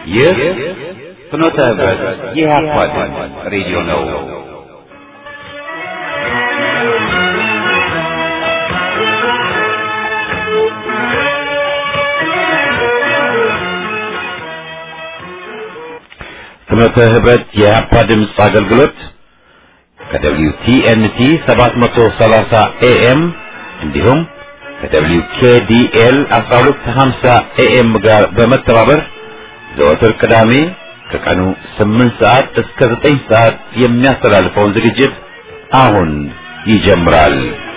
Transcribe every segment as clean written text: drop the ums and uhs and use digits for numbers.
ይህ ፍኖተ ህብረት የኢህአፓ ሬዲዮ ነው። ፍኖተ ህብረት የኢህአፓ ድምፅ አገልግሎት ከWTNT 730 AM እንዲሁም ከWKDL 1250 AM ጋር በመተባበር ዘወትር ቅዳሜ ከቀኑ 8 ሰዓት እስከ 9 ሰዓት የሚያስተላልፈውን ዝግጅት አሁን ይጀምራል።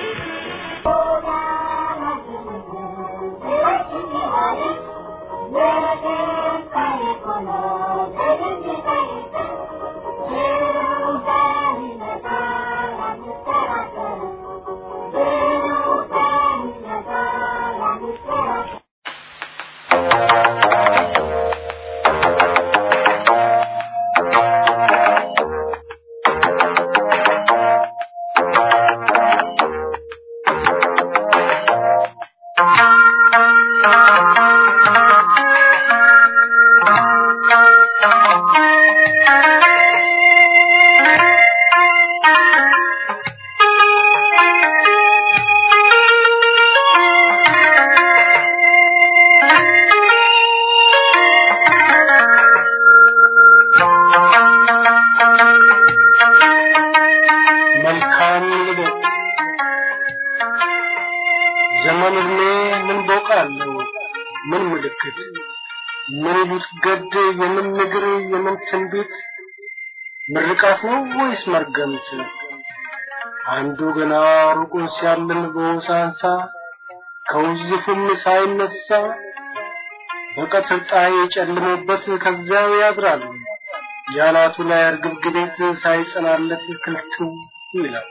ምርቃት ነው ወይስ መርገምት? አንዱ ገና ሩቁን ሲያልን በውሳንሳ ከውዝፉም ሳይነሳ በቀትር ጣይ ጨልሞበት ከዚያው ያድራል። ያናቱ ላይ እርግብግቤት ሳይጸናለት ክልቱ ይላል።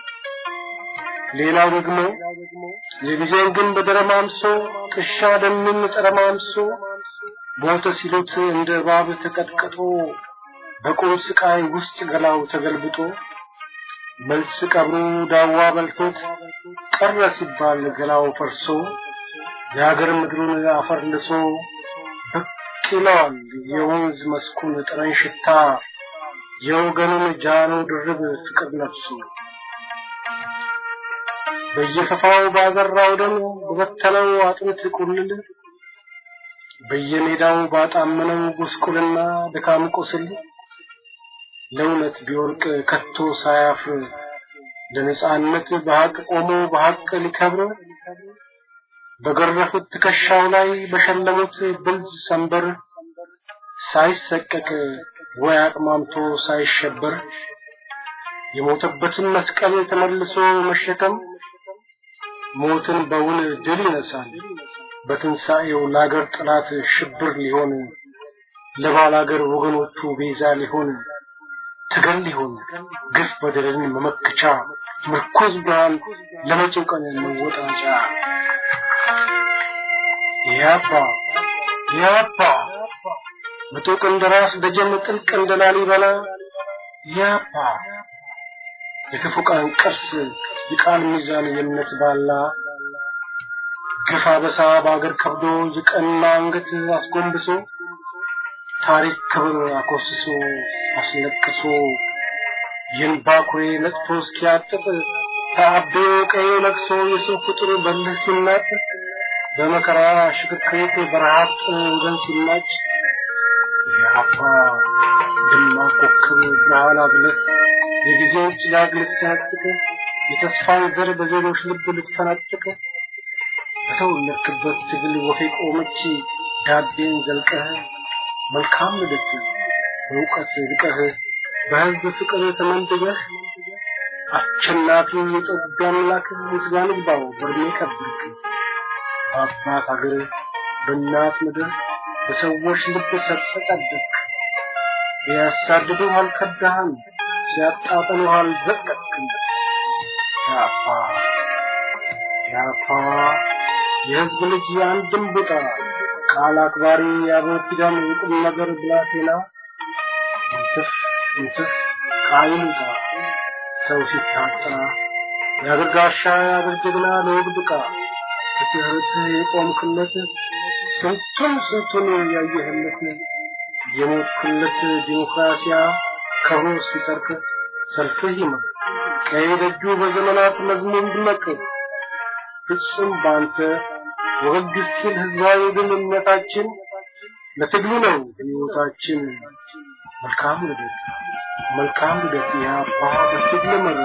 ሌላው ደግሞ የጊዜን ግን በደረማምሶ ጥሻ ደምን ጠረማምሶ ሞተ ሲሉት እንደ እባብ ተቀጥቅጦ በቁም ስቃይ ውስጥ ገላው ተገልብጦ መልስ ቀብሩ ዳዋ በልቶት ቀረ ሲባል ገላው ፈርሶ የሀገር ምድሩን አፈር ልሶ በቅሏል የወንዝ መስኩን ጥረን ሽታ የወገኑን ጃኖ ድርብ ፍቅር ነፍሱ በየፈፋው ባዘራው ደም በበተለው አጥንት ቁልል በየሜዳው ባጣመነው ጉስቁልና ድካም ቁስል ለውነት ቢወርቅ ከቶ ሳያፍር ለነጻነት በሐቅ ቆሞ በሐቅ ሊከብር በገረፉት ትከሻው ላይ በሸለሙት ብልዝ ሰንበር ሳይሰቀቅ ወይ አቅማምቶ ሳይሸበር የሞተበትን መስቀል ተመልሶ መሸከም ሞትን በውን ድል ይነሳል በትንሳኤው ለአገር ጥላት ሽብር ሊሆን ለባላገር ወገኖቹ ቤዛ ሊሆን ትገል ሊሆን ግፍ በደልን መመከቻ ምርኮዝ ብርሃን ለመጪው ቀን መወጣጫ ያባ ምጡቅ እንደራስ ደጀን ጥልቅ እንደላሊበላ ያባ የክፉ ቀን ቅርስ ይቃል ሚዛን የምነት ባላ ግፋ በሳ ባገር ከብዶ ይቀና አንገት አስጎንብሶ ታሪክ ክብር አኮስሶ አስለቅሶ የንባኩሬ ነጥፎ እስኪያጥጥ ታብዶ ቀይ ለቅሶ የሰው ፍጡር በልህ ሲናጥ በመከራ ሽክክት በረሃብ ጥንገን ሲማጭ ያባ ደማቅ ኮከብ ብርሃን አብለህ የጊዜው ጭጋግ ልትሰነጥቅ የተስፋን ዘር በዜጎች ልብ ልትፈነጥቅ በተወለድክበት ትግል ወፌ ቆመች ዳቤን ዘልቀህ መልካም ልደት በእውቀት ልቀህ በህዝብ ፍቅር ተመንደገህ አሸናፊ የኢትዮጵያ አምላክ ምስጋና ይግባው በእድሜ ከብርክ አባት አገር በእናት ምድር በሰዎች ልብ ሰጠቀደክ ያሳድዱ አልከዳህም ሲያጣጥሉ አልበቀቅም ያፋ የህዝብ ልጅ አንድም ቦታ ቃል አክባሪ ያበኪዳን ቁም ነገር ብላቴና እንት ካይሉታ ሰው ሲታጣ ያበጋሻ ያበጀግና ለወግድቃ ፍትህት የቆምክለት ስንቱን ያየህለት የሞትኩለት ዲሞክራሲያ ከሆነ ሲሰርክ ሰልፍህ ይመር ከየደጁ በዘመናት መዝሙር ድመቅ ፍጹም ባንተ ወግ እስኪል ህዝባዊ ግንኙነታችን ለትግሉ ነው ህይወታችን መልካም ልደት ያባ በትግል መረ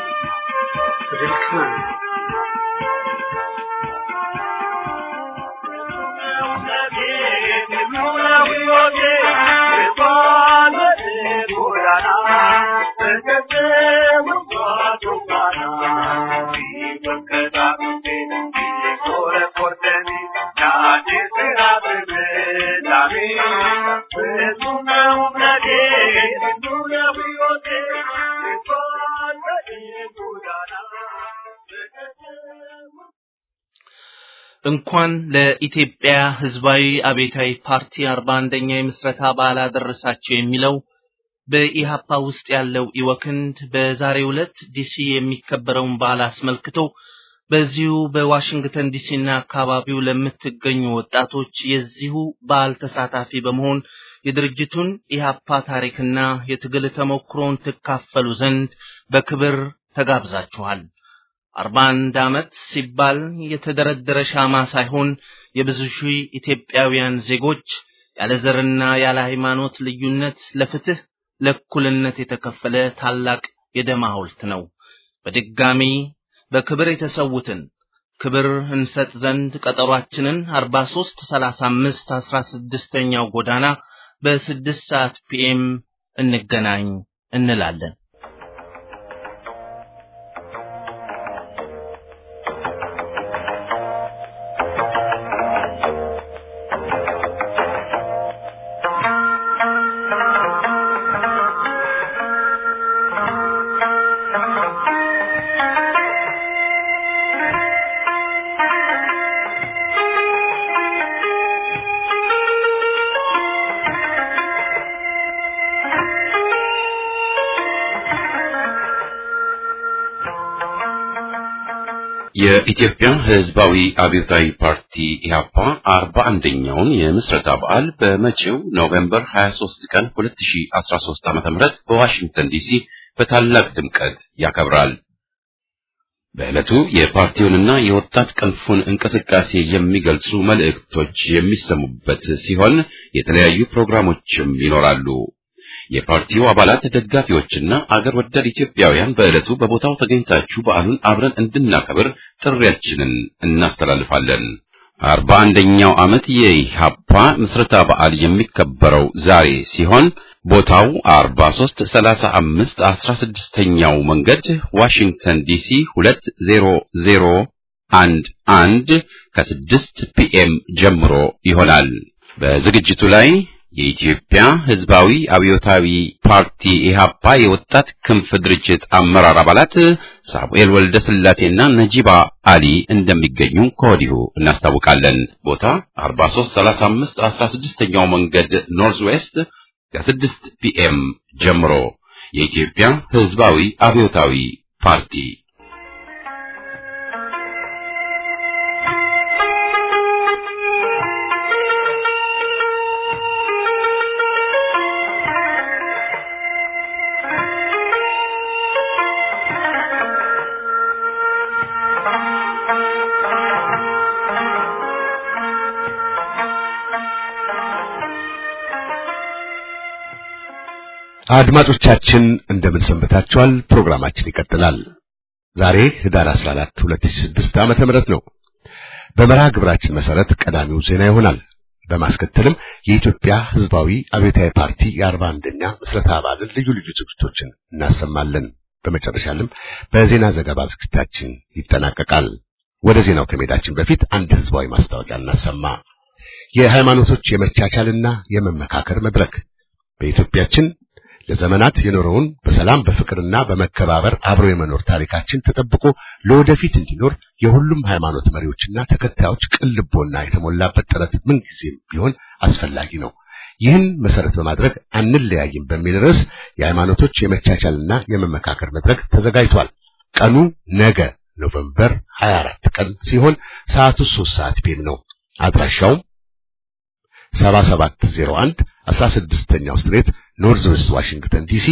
ፍቅር እንኳን ለኢትዮጵያ ህዝባዊ አብዮታዊ ፓርቲ 41ኛ የምስረታ በዓል አደረሳችሁ የሚለው በኢሃፓ ውስጥ ያለው ኢወክንድ በዛሬው ዕለት ዲሲ የሚከበረውን በዓል አስመልክቶ በዚሁ በዋሽንግተን ዲሲና አካባቢው ለምትገኙ ወጣቶች የዚሁ በዓል ተሳታፊ በመሆን የድርጅቱን ኢሃፓ ታሪክና የትግል ተሞክሮን ተካፈሉ ዘንድ በክብር ተጋብዛችኋል። 41 ዓመት ሲባል የተደረደረ ሻማ ሳይሆን የብዙ ሺህ ኢትዮጵያውያን ዜጎች ያለ ዘርና ያለ ሃይማኖት ልዩነት ለፍትህ ለእኩልነት የተከፈለ ታላቅ የደም ሐውልት ነው። በድጋሚ በክብር የተሰውትን ክብር እንሰጥ ዘንድ ቀጠሯችንን 4335 16ኛው ጎዳና በ6 ሰዓት ፒኤም እንገናኝ እንላለን። የኢትዮጵያ ህዝባዊ አብዮታዊ ፓርቲ ኢሃፓ 41ኛውን የምስረታ በዓል በመጪው ኖቬምበር 23 ቀን 2013 ዓ.ም በዋሽንግተን ዲሲ በታላቅ ድምቀት ያከብራል። በዕለቱ የፓርቲውንና የወጣት ክንፉን እንቅስቃሴ የሚገልጹ መልእክቶች የሚሰሙበት ሲሆን የተለያዩ ፕሮግራሞችም ይኖራሉ። የፓርቲው አባላት ደጋፊዎችና አገር ወዳድ ኢትዮጵያውያን በዕለቱ በቦታው ተገኝታችሁ በዓሉን አብረን እንድናከብር ጥሪያችንን እናስተላልፋለን። 41ኛው ዓመት የኢሃፓ ምስረታ በዓል የሚከበረው ዛሬ ሲሆን ቦታው 4335 16ኛው መንገድ ዋሽንግተን ዲሲ 20011 ከ6 ፒኤም ጀምሮ ይሆናል። በዝግጅቱ ላይ የኢትዮጵያ ህዝባዊ አብዮታዊ ፓርቲ ኢሃፓ የወጣት ክንፍ ድርጅት አመራር አባላት ሳሙኤል ወልደ ስላሴና ነጂባ አሊ እንደሚገኙ ከወዲሁ እናስታውቃለን። ቦታ 4335 16ኛው መንገድ ኖርዝ ዌስት ከ6 ፒኤም ጀምሮ የኢትዮጵያ ህዝባዊ አብዮታዊ ፓርቲ አድማጮቻችን እንደምን ሰንበታችኋል? ፕሮግራማችን ይቀጥላል። ዛሬ ህዳር 14 2006 ዓመተ ምህረት ነው። በመርሃ ግብራችን መሰረት ቀዳሚው ዜና ይሆናል። በማስከተልም የኢትዮጵያ ህዝባዊ አብዮታዊ ፓርቲ የ41ኛ ምስረታ በዓልን ልዩ ልዩ ዝግጅቶችን እናሰማለን። በመጨረሻም በዜና ዘገባ ዝግጅታችን ይጠናቀቃል። ወደ ዜናው ከመሄዳችን በፊት አንድ ህዝባዊ ማስታወቂያ እናሰማ። የሃይማኖቶች የመቻቻልና የመመካከር መድረክ በኢትዮጵያችን ለዘመናት የኖረውን በሰላም በፍቅርና በመከባበር አብሮ የመኖር ታሪካችን ተጠብቆ ለወደፊት እንዲኖር የሁሉም ሃይማኖት መሪዎችና ተከታዮች ቅልቦና የተሞላበት ጥረት ምንጊዜም ቢሆን አስፈላጊ ነው። ይህን መሰረት በማድረግ አንለያይም በሚል ርዕስ የሃይማኖቶች የመቻቻልና የመመካከር መድረክ ተዘጋጅቷል። ቀኑ ነገ ኖቬምበር 24 ቀን ሲሆን ሰዓቱ 3 ሰዓት ፒኤም ነው። አድራሻው 7701 16ኛው ስትሬት ኖርዝ ዌስት ዋሽንግተን ዲሲ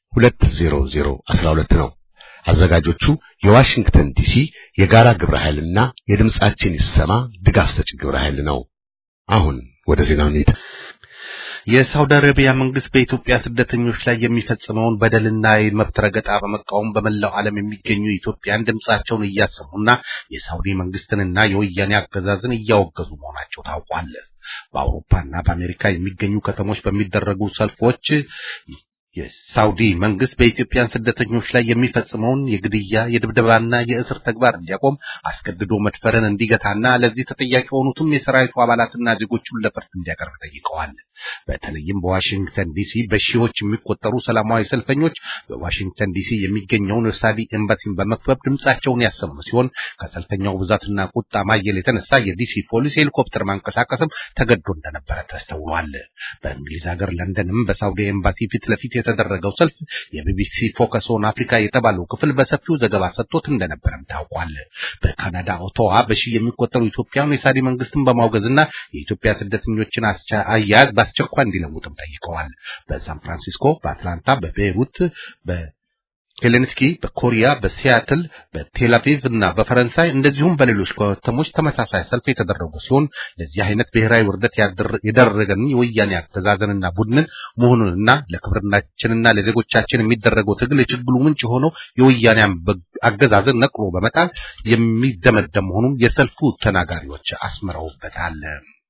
20012 ነው። አዘጋጆቹ የዋሽንግተን ዲሲ የጋራ ግብረ ኃይልና የድምጻችን ይሰማ ድጋፍ ሰጪ ግብረ ኃይል ነው። አሁን ወደ ዜናው እንሂድ። የሳውዲ አረቢያ መንግስት በኢትዮጵያ ስደተኞች ላይ የሚፈጽመውን በደልና የመብት ረገጣ በመቃወም በመላው ዓለም የሚገኙ ኢትዮጵያን ድምጻቸውን እያሰሙና የሳውዲ መንግስትንና የወያኔ አገዛዝን እያወገዙ መሆናቸው ታውቋል። በአውሮፓና በአሜሪካ የሚገኙ ከተሞች በሚደረጉ ሰልፎች የሳውዲ መንግስት በኢትዮጵያ ስደተኞች ላይ የሚፈጽመውን የግድያ የድብደባና የእስር ተግባር እንዲያቆም አስገድዶ መድፈርን እንዲገታና ለዚህ ተጠያቂ የሆኑትም የሰራዊቱ አባላትና ዜጎቹን ለፍርድ እንዲያቀርብ ጠይቀዋል። በተለይም በዋሽንግተን ዲሲ በሺዎች የሚቆጠሩ ሰላማዊ ሰልፈኞች በዋሽንግተን ዲሲ የሚገኘውን ሳውዲ ኤምባሲን በመክበብ ድምጻቸውን ያሰሙ ሲሆን ከሰልፈኛው ብዛትና ቁጣ ማየል የተነሳ የዲሲ ፖሊስ ሄሊኮፕተር ማንቀሳቀስም ተገዶ እንደነበረ ተስተውሏል። በእንግሊዝ ሀገር ለንደንም በሳውዲ ኤምባሲ ፊት ለፊት የተደረገው ሰልፍ የቢቢሲ ፎከስ ኦን አፍሪካ የተባለው ክፍል በሰፊው ዘገባ ሰጥቶት እንደነበረም ታውቋል። በካናዳ ኦቶዋ በሺ የሚቆጠሩ ኢትዮጵያውያን የሳውዲ መንግስትን በማውገዝና የኢትዮጵያ ስደተኞችን አያያዝ በአስቸኳይ እንዲለውጥም ጠይቀዋል። በሳን ፍራንሲስኮ፣ በአትላንታ፣ በቤይሩት፣ በሄልሲንኪ፣ በኮሪያ፣ በሲያትል፣ በቴል አቪቭ እና በፈረንሳይ እንደዚሁም በሌሎች ከተሞች ተመሳሳይ ሰልፍ የተደረጉ ሲሆን ለዚህ አይነት ብሔራዊ ውርደት ያደረገን የወያኔ አገዛዝንና ቡድንን መሆኑንና ለክብርናችንና ለዜጎቻችን የሚደረገው ትግል የችግሩ ምንጭ ሆኖ የወያኔ አገዛዝን ነቅሎ በመጣል የሚደመደም መሆኑን የሰልፉ ተናጋሪዎች አስመረውበታል።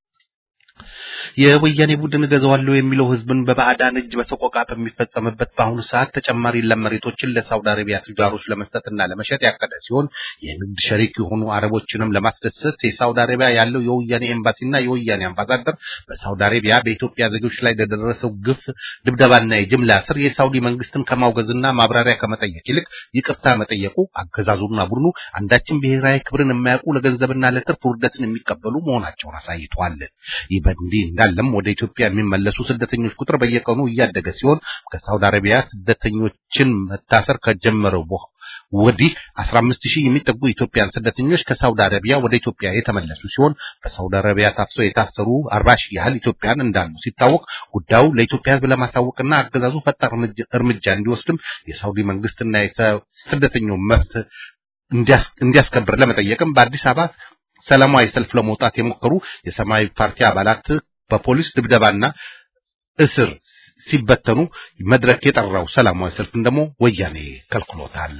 የወያኔ ቡድን ገዛዋለው የሚለው ህዝብን በባዕዳን እጅ በሰቆቃ በሚፈጸምበት በአሁኑ ሰዓት ተጨማሪ ለመሬቶችን ለሳውዲ አረቢያ ትጃሮች ለመስጠትና ለመሸጥ ያቀደ ሲሆን የንግድ ሸሪክ የሆኑ አረቦችንም ለማስደሰት የሳውዲ አረቢያ ያለው የወያኔ ኤምባሲና የወያኔ አምባሳደር በሳውዲ አረቢያ በኢትዮጵያ ዜጎች ላይ ለደረሰው ግፍ፣ ድብደባና የጅምላ እስር የሳውዲ መንግስትን ከማውገዝና ማብራሪያ ከመጠየቅ ይልቅ ይቅርታ መጠየቁ አገዛዙና ቡድኑ አንዳችን ብሔራዊ ክብርን የማያውቁ ለገንዘብና ለትርፍ ውርደትን የሚቀበሉ መሆናቸውን አሳይቷል። እንዲህ እንዳለም ወደ ኢትዮጵያ የሚመለሱ ስደተኞች ቁጥር በየቀኑ እያደገ ሲሆን ከሳውዲ አረቢያ ስደተኞችን መታሰር ከጀመረው ወዲህ 15000 የሚጠጉ ኢትዮጵያን ስደተኞች ከሳውዲ አረቢያ ወደ ኢትዮጵያ የተመለሱ ሲሆን በሳውዲ አረቢያ ታፍሰው የታሰሩ 40000 ያህል ኢትዮጵያን እንዳሉ ሲታወቅ ጉዳዩ ለኢትዮጵያ ሕዝብ ለማሳወቅና አገዛዙ ፈጣን እርምጃ እንዲወስድም የሳውዲ መንግስትና የስደተኞች መብት እንዲያስከብር ለመጠየቅም በአዲስ አበባ ሰላማዊ ሰልፍ ለመውጣት የሞከሩ የሰማያዊ ፓርቲ አባላት በፖሊስ ድብደባና እስር ሲበተኑ መድረክ የጠራው ሰላማዊ ሰልፍን ደግሞ ወያኔ ከልክሎታል።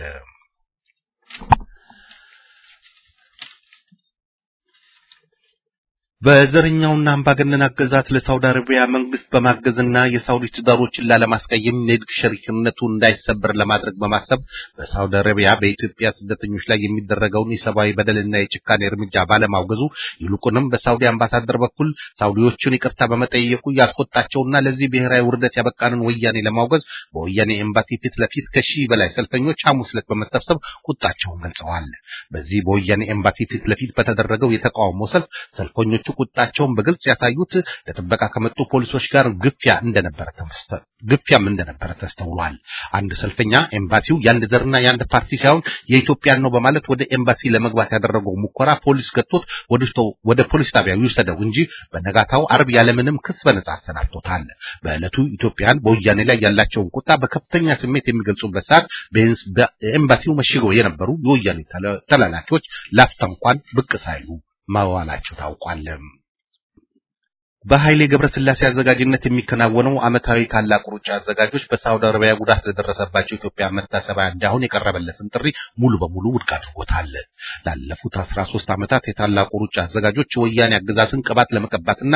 በዘረኛውና አምባገነን አገዛዝ ለሳውዲ አረቢያ መንግስት በማገዝና የሳውዲ ትዳሮችን ላለማስቀየም ንግድ ሸሪክነቱ እንዳይሰበር ለማድረግ በማሰብ በሳውዲ አረቢያ በኢትዮጵያ ስደተኞች ላይ የሚደረገውን የሰብአዊ በደልና የጭካኔ እርምጃ ባለማውገዙ ይልቁንም በሳውዲ አምባሳደር በኩል ሳውዲዎችን ይቅርታ በመጠየቁ ያስቆጣቸውና ለዚህ ብሔራዊ ውርደት ያበቃንን ወያኔ ለማውገዝ በወያኔ ኤምባሲ ፊት ለፊት ከሺህ በላይ ሰልፈኞች ሐሙስ ዕለት በመሰብሰብ ቁጣቸውን ገልጸዋል። በዚህ በወያኔ ኤምባሲ ፊት ለፊት በተደረገው የተቃውሞ ሰልፍ ሰልፈኞቹ ቁጣቸውን በግልጽ ያሳዩት ለጥበቃ ከመጡ ፖሊሶች ጋር ግፊያም እንደነበረ ተስተውሏል። አንድ ሰልፈኛ ኤምባሲው ያንድ ዘርና ያንድ ፓርቲ ሳይሆን የኢትዮጵያን ነው በማለት ወደ ኤምባሲ ለመግባት ያደረገው ሙከራ ፖሊስ ገጥቶት ወደ ፖሊስ ጣቢያ ይወሰደው እንጂ በነጋታው አርብ ያለምንም ክስ በነጻ አሰናብቶታል። በእለቱ ኢትዮጵያን በወያኔ ላይ ያላቸውን ቁጣ በከፍተኛ ስሜት የሚገልጹበት ሰዓት በኤምባሲው መሽገው የነበሩ የወያኔ ተላላኪዎች ላፍታ እንኳን ብቅ ሳይሉ ማዋላቸው ታውቋል። በኃይሌ ገብረስላሴ አዘጋጅነት የሚከናወነው ዓመታዊ ታላቁ ሩጫ አዘጋጆች በሳውዲ አረቢያ ጉዳት ለደረሰባቸው ኢትዮጵያ መታሰቢያ እንዲሆን የቀረበለትን ጥሪ ሙሉ በሙሉ ውድቅ አድርጎታል። ላለፉት 13 ዓመታት የታላቁ ሩጫ አዘጋጆች ወያኔ አገዛዝን ቅባት ለመቀባትና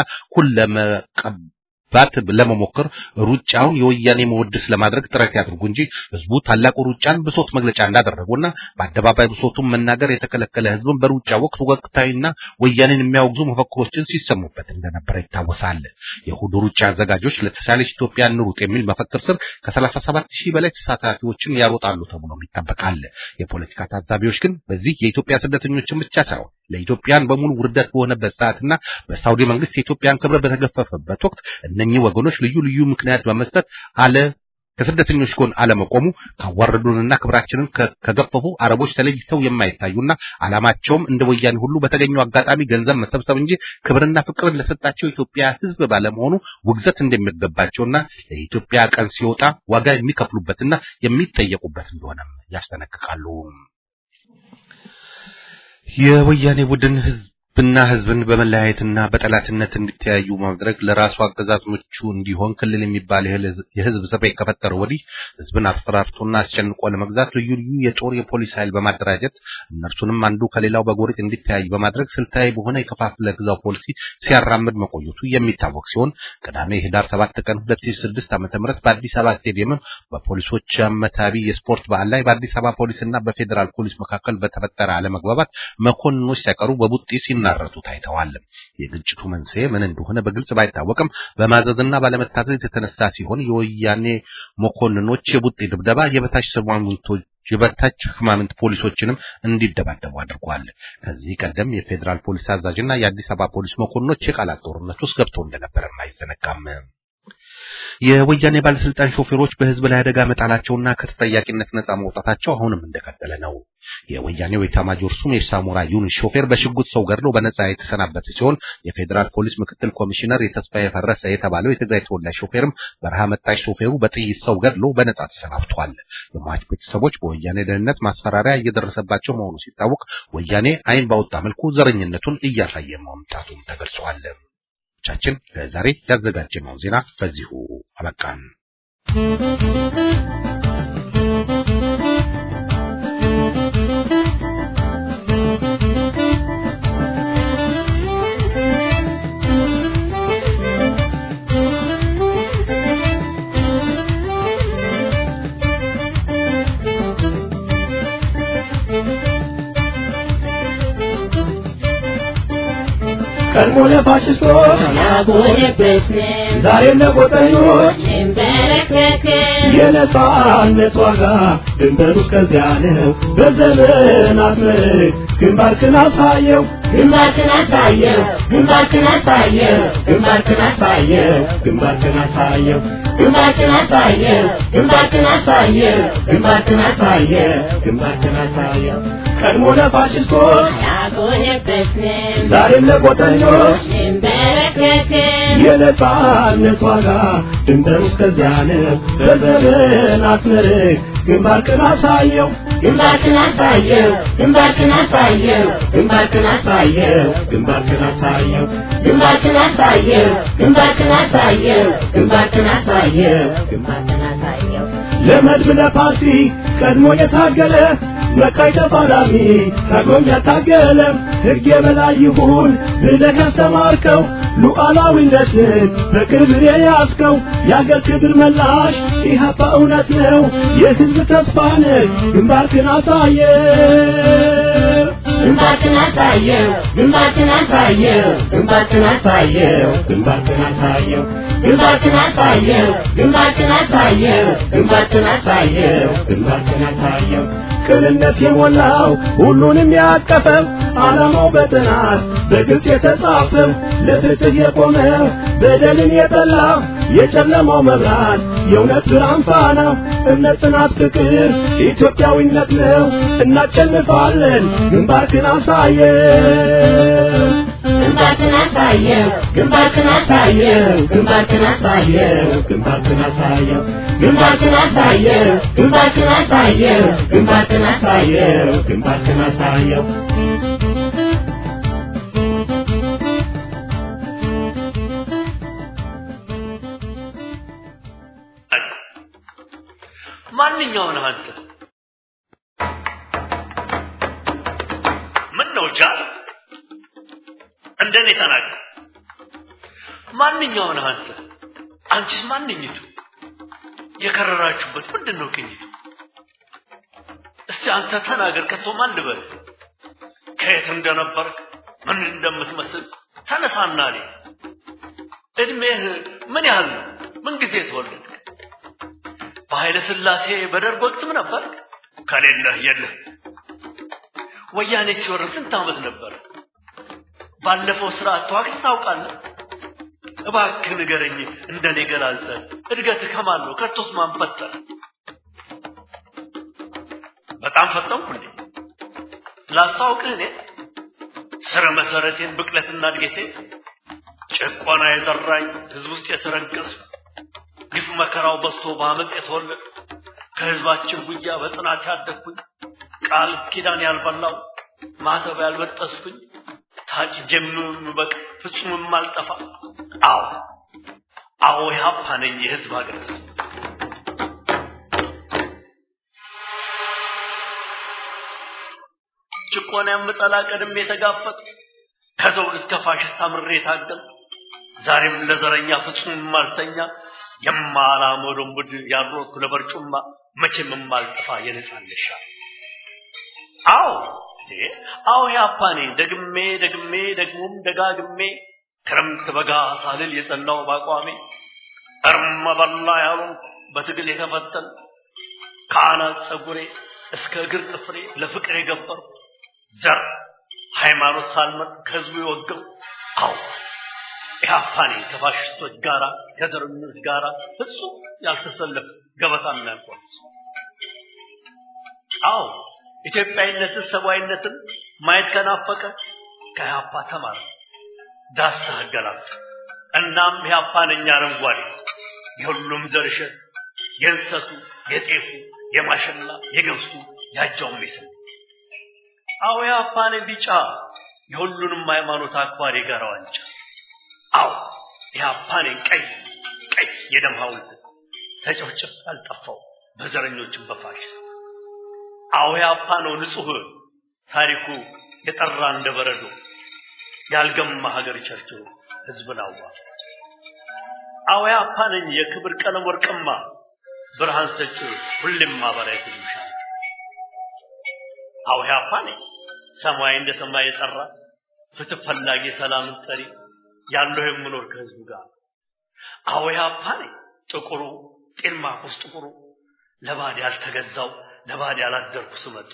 ለመሞከር ሩጫውን የወያኔ መወድስ ለማድረግ ጥረት ያድርጉ እንጂ ህዝቡ ታላቁ ሩጫን ብሶት መግለጫ እንዳደረጉና በአደባባይ ብሶቱን መናገር የተከለከለ ህዝብን በሩጫ ወቅት ወቅታዊና ወያኔን የሚያወግዙ መፈክሮችን ሲሰሙበት እንደነበረ ይታወሳል። የሁዱ ሩጫ አዘጋጆች ለተሻለች ኢትዮጵያ እንሩጥ የሚል መፈክር ስር ከ37000 በላይ ተሳታፊዎችን ያሮጣሉ ተብሎ ይጠበቃል። የፖለቲካ ታዛቢዎች ግን በዚህ የኢትዮጵያ ስደተኞችን ብቻ ሳይሆን ለኢትዮጵያን በሙሉ ውርደት በሆነበት ሰዓትና በሳውዲ መንግስት የኢትዮጵያን ክብር በተገፈፈበት ወቅት እነኚህ ወገኖች ልዩ ምክንያት በመስጠት ከስደተኞች ጎን አለመቆሙ ካዋረዱንና ክብራችንን ከገፈፉ አረቦች ተለይተው የማይታዩና ዓላማቸውም እንደ ወያኔ ሁሉ በተገኘው አጋጣሚ ገንዘብ መሰብሰብ እንጂ ክብርና ፍቅርን ለሰጣቸው ኢትዮጵያ ሕዝብ ባለመሆኑ ውግዘት እንደሚገባቸውና ለኢትዮጵያ ቀን ሲወጣ ዋጋ የሚከፍሉበትና የሚጠየቁበት እንደሆነም ያስጠነቅቃሉ። የወያኔ ቡድን ህዝብን በመለያየትና በጠላትነት እንዲተያዩ ማድረግ ለራሱ አገዛዝ ምቹ እንዲሆን ክልል የሚባል የህዝብ ስብስብ ከፈጠረው ወዲህ ህዝብን አስፈራርቶና አስጨንቆ ለመግዛት ልዩ ልዩ የጦር የፖሊስ ኃይል በማደራጀት እነርሱንም አንዱ ከሌላው በጎሪጥ እንዲተያዩ በማድረግ ስልታዊ በሆነ የከፋፍለ ግዛው ፖሊሲ ሲያራምድ መቆየቱ የሚታወቅ ሲሆን ቅዳሜ ህዳር 7 ቀን 2006 ዓ.ም በአዲስ አበባ ስቴዲየም በፖሊሶች አመታቢ የስፖርት በዓል ላይ በአዲስ አበባ ፖሊስና በፌደራል ፖሊስ መካከል በተፈጠረ አለመግባባት መኮንኖች ሳይቀሩ በቡጢ ሲናረቱ ታይተዋል። የግጭቱ መንስኤ ምን እንደሆነ በግልጽ ባይታወቅም በማዘዝና ባለመታዘዝ የተነሳ ሲሆን የወያኔ መኮንኖች የቡጢ ድብደባ የበታች ህማምንት ፖሊሶችንም እንዲደባደቡ አድርጓል። ከዚህ ቀደም የፌደራል ፖሊስ አዛዥና የአዲስ አበባ ፖሊስ መኮንኖች የቃላት ጦርነት ውስጥ ገብተው እንደነበር አይዘነጋም። የወያኔ ባለስልጣን ሾፌሮች በህዝብ ላይ አደጋ መጣላቸውና ከተጠያቂነት ነፃ መውጣታቸው አሁንም እንደቀጠለ ነው። የወያኔው ኤታማዦር ሹም የሳሙራ ዩኑስ ሾፌር በሽጉጥ ሰው ገድሎ በነፃ የተሰናበተ ሲሆን የፌደራል ፖሊስ ምክትል ኮሚሽነር የተስፋዬ ፈረሰ የተባለው የትግራይ ተወላጅ ሾፌርም በረሃ መጣሽ ሾፌሩ በጥይት ሰው ገድሎ በነፃ ተሰናብቷል። የሟች ቤተሰቦች በወያኔ ደህንነት ማስፈራሪያ እየደረሰባቸው መሆኑ ሲታወቅ ወያኔ አይን ባወጣ መልኩ ዘረኝነቱን እያሳየ መምጣቱን ተገልጿል። ቻችን ለዛሬ ያዘጋጀነው ዜና በዚሁ አበቃን። ቀድሞ ለፋሽስቶች ዛሬ ለቆጠኞች የነጻነት ዋጋ ድንበሩ እስከዚያ ነው። በዘመናት ምርክ ግንባርክን አሳየው ግንባርክን አሳየው ግንባርክን አሳየው ግንባርክን አሳየው ግንባርክን አሳየው ግንባርክን አሳየው ግንባርክን አሳየው ግንባርክን አሳየው ግንባርክን አሳየው ቀድሞ ለፋሽስቶች ዛሬም ለቆጠኞች የነጻነት ዋጋ ድንበሩ እስከዚያ ነው። በዘመናት ምርክ ግንባርክን አሳየው ግንባርክን አሳየው ግንባርክን አሳየው ግንባርክን አሳየው ግንባርክን አሳየው ግንባርክን አሳየው ግንባርክን አሳየው ግንባርክን አሳየው ግንባርክን አሳየው ለመድብ ለፓርቲ ቀድሞ የታገለ መካይ ተፋላሚ ታግሎም ያታገለ ሕግ የበላይ ይሁን ብለህ ያስተማርከው ሉዓላዊነትን በቅርብ የያዝከው የአገር ክብር መላሽ ኢህአፓ እውነት ነው የሕዝብ ተስፋ ነህ ግንባርክን አሳየው ግንባርክን አሳየው ግንባርክን አሳየው ግንባርክን አሳየው ግንባርክን አሳየው ግንባርክን አሳየው ግንባርክን አሳየው ግንባርክን አሳየው ግንባርክን አሳየው ቅንነት የሞላው ሁሉንም ያቀፈው ዓላማው በጥናት በግልጽ የተጻፈው ለፍትህ የቆመ በደልን የጠላ የጨለማው መብራት የእውነት ብርሃን ፋና እምነት ጽናት ፍቅር ኢትዮጵያዊነት ነው እናሸንፋለን ግንባርክን አሳየው ግንባርክን አሳየው ግንባርክን አሳየው ግንባርክን አሳየው ግንባርክን አሳየው ግንባርክን አሳየው ግንባርክን አሳየው ግንባርክን አሳየው ግንባርክን አሳየው ማንኛው ነህ አንተ? ምን ነው ጃል እንደኔ ተናገር። ማንኛው ነህ አንተ? አንቺስ ማንኝቱ? የከረራችሁበት ምንድነው ቅኝቱ? እስቲ አንተ ተናገር። ከቶ ማን ልበል? ከየት እንደነበርክ ምን እንደምትመስል ተነሳና አለ። እድሜህ ምን ያህል ነው? ምን ጊዜ ተወለድክ? በኃይለ ሥላሴ በደርግ ወቅትም ነበር? ከሌለህ የለህ። ወያኔ ሲወር ስንት ዓመት ነበር? ባለፈው ስርዓት ተዋግተህ ታውቃለህ? እባክህ ንገረኝ እንደኔ ገላልጸ እድገት ከማን ነው ከቶስ ማን ፈጠረ በጣም ፈጠንኩ እንዴ ላስታውቅህ እኔ ስረ መሰረቴን ብቅለትና እድገቴ ጭቆና የዘራኝ ህዝብ ውስጥ የተረገሱ ግፍ መከራው በስቶ ባመጽ የተወለደ ከህዝባችን ጉያ በጽናት ያደግኩኝ ቃል ኪዳን ያልበላው ማተብ ያልበጠስኩኝ ታጭጀም በቅ ፍጹም ማልጠፋ አዎ ኢህአፓ ነኝ የህዝብ ሀገር ጭቆና የምጠላ ቀድሜ የተጋፈጥ ከዘውድ እስከ ፋሽስት አምሬ ታገል ዛሬም ለዘረኛ ፍጹም ማልተኛ የማላመዶም ብድ ያሮኩ ለበርጩማ መቼም ማልጠፋ የነጻነሻ አዎ ያፓኔ ደግሜ ደግሞም ደጋግሜ ክረምት በጋ ሳልል የጸናው ባቋሜ እርማ በላ ያለው በትግል የተፈተን ካናት ጸጉሬ እስከ እግር ጥፍሬ ለፍቅር የገበሩ ዘር ሃይማኖት ሳልመጥ ከህዝቡ የወገው ያፓኔ ከፋሽስቶች ጋራ ከዘረኞች ጋራ ፍጹም ያልተሰለፈ ገበታና ያቆርጥ ኢትዮጵያዊነትን ሰብአዊነትን ማየት ከናፈቀ ከያፓ ተማር ዳስ አገላጥ እናም ያፓ ነኝ አረንጓዴ የሁሉም ዘርሸት የእንሰቱ የጤፉ የማሽላ የገብሱ ያጃውም ይሰም ያፓ ነኝ ቢጫ የሁሉንም ሃይማኖት አክባሪ ጋር ዋንጫ ያፓ ነኝ ቀይ የደም ሐውልት ተጨፍጭፍ አልጠፋው በዘረኞችም በፋሽስት ያፓ ነው ንጹህ ታሪኩ የጠራ እንደበረዶ ያልገማ ሀገር ቸርችሮ ህዝብን ያፓ ነኝ የክብር ቀለም ወርቅማ ብርሃን ሰጪ ሁሉም ማበራየት ይሻል ያፓ ነኝ ሰማይ እንደ ሰማይ የጠራ ፍትህ ፈላጊ ሰላም ጠሪ ያለው የምኖር ከህዝቡ ጋር ያፓ ነኝ ጥቁሩ ጤማ ውስጥ ጥቁሩ ለባድ ያልተገዛው ለባድ ያላደርኩ ስመጡ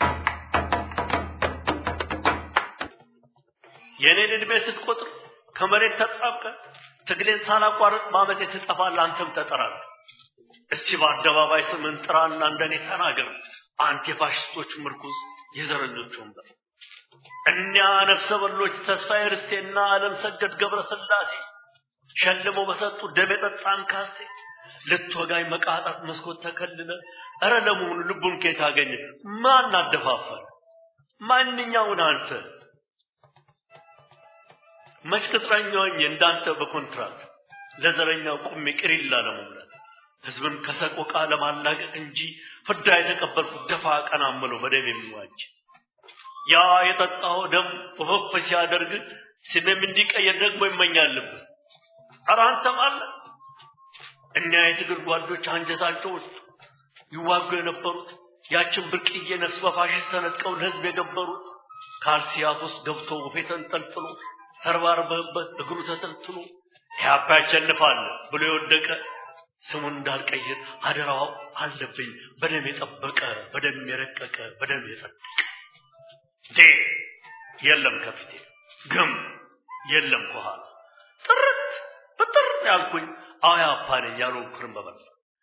የኔን እድሜ ስትቆጥር ከመሬት ተጣብቀ ትግሌን ሳላቋርጥ ማመት የተጠፋል አንተም ተጠራል እስቲ በአደባባይ ስምን ጥራና እንደኔ ተናገር አንተ የፋሽስቶች ምርኩዝ የዘረኞች ወንበር እኛ ነፍሰ በሎች ተስፋዬ ርስቴና ዓለም ሰገድ ገብረ ስላሴ ሸልሞ በሰጡ ደም የጠጣን ካስቴ ልትወጋይ መቃጣት መስኮት ተከልለ አረ ለሙሉ ልቡን ከየት አገኘ ማን አደፋፈረ ማንኛውን አንተ መች ቅጥረኛውኝ እንዳንተ በኮንትራት ለዘረኛው ቁም ቅሪላ ለመሙላት ህዝብን ከሰቆቃ ለማላቀቅ እንጂ ፍዳ የተቀበልኩ ደፋ ቀና አመለው በደም የሚዋጅ ያ የጠጣው ደም ወፈፍ ሲያደርግ ስሜም እንዲቀየር ደግሞ ይመኛልብ አረ አንተ ማለት እኛ የትግል ጓዶች አንጀታቸው ውስጥ ይዋጉ የነበሩት ያችን ብርቅዬ ነፍስ በፋሽስት ተነጥቀው ለህዝብ የገበሩት ካልሲያት ውስጥ ገብተው ወፌተን ጠልጥሎ ተርባርበበት እግሩ ተተልትሎ ያፓ ያሸንፋል ብሎ የወደቀ ስሙን እንዳልቀይር አደራው አለብኝ በደም የጠበቀ በደም የረቀቀ በደም የጸደቀ የለም ከፊቴ ግም የለም ከኋላ ጥርት በጥር ያልኩኝ ያፓ ነኝ ያልኩኝ በበል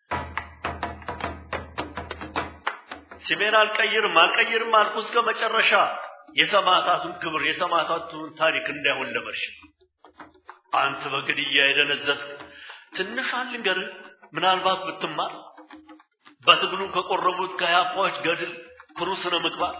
ስሜን አልቀይርም አልኩ እስከ መጨረሻ የሰማዕታቱን ክብር የሰማዕታቱን ታሪክ እንዳይሆን ለመርሽ አንተ በግድያ የደነዘዝክ ትንሽ አልንገር ምናልባት ብትማር በትግሉ ከቆረቡት ከያፓዎች ገድል ኩሩ ስነ ምግባር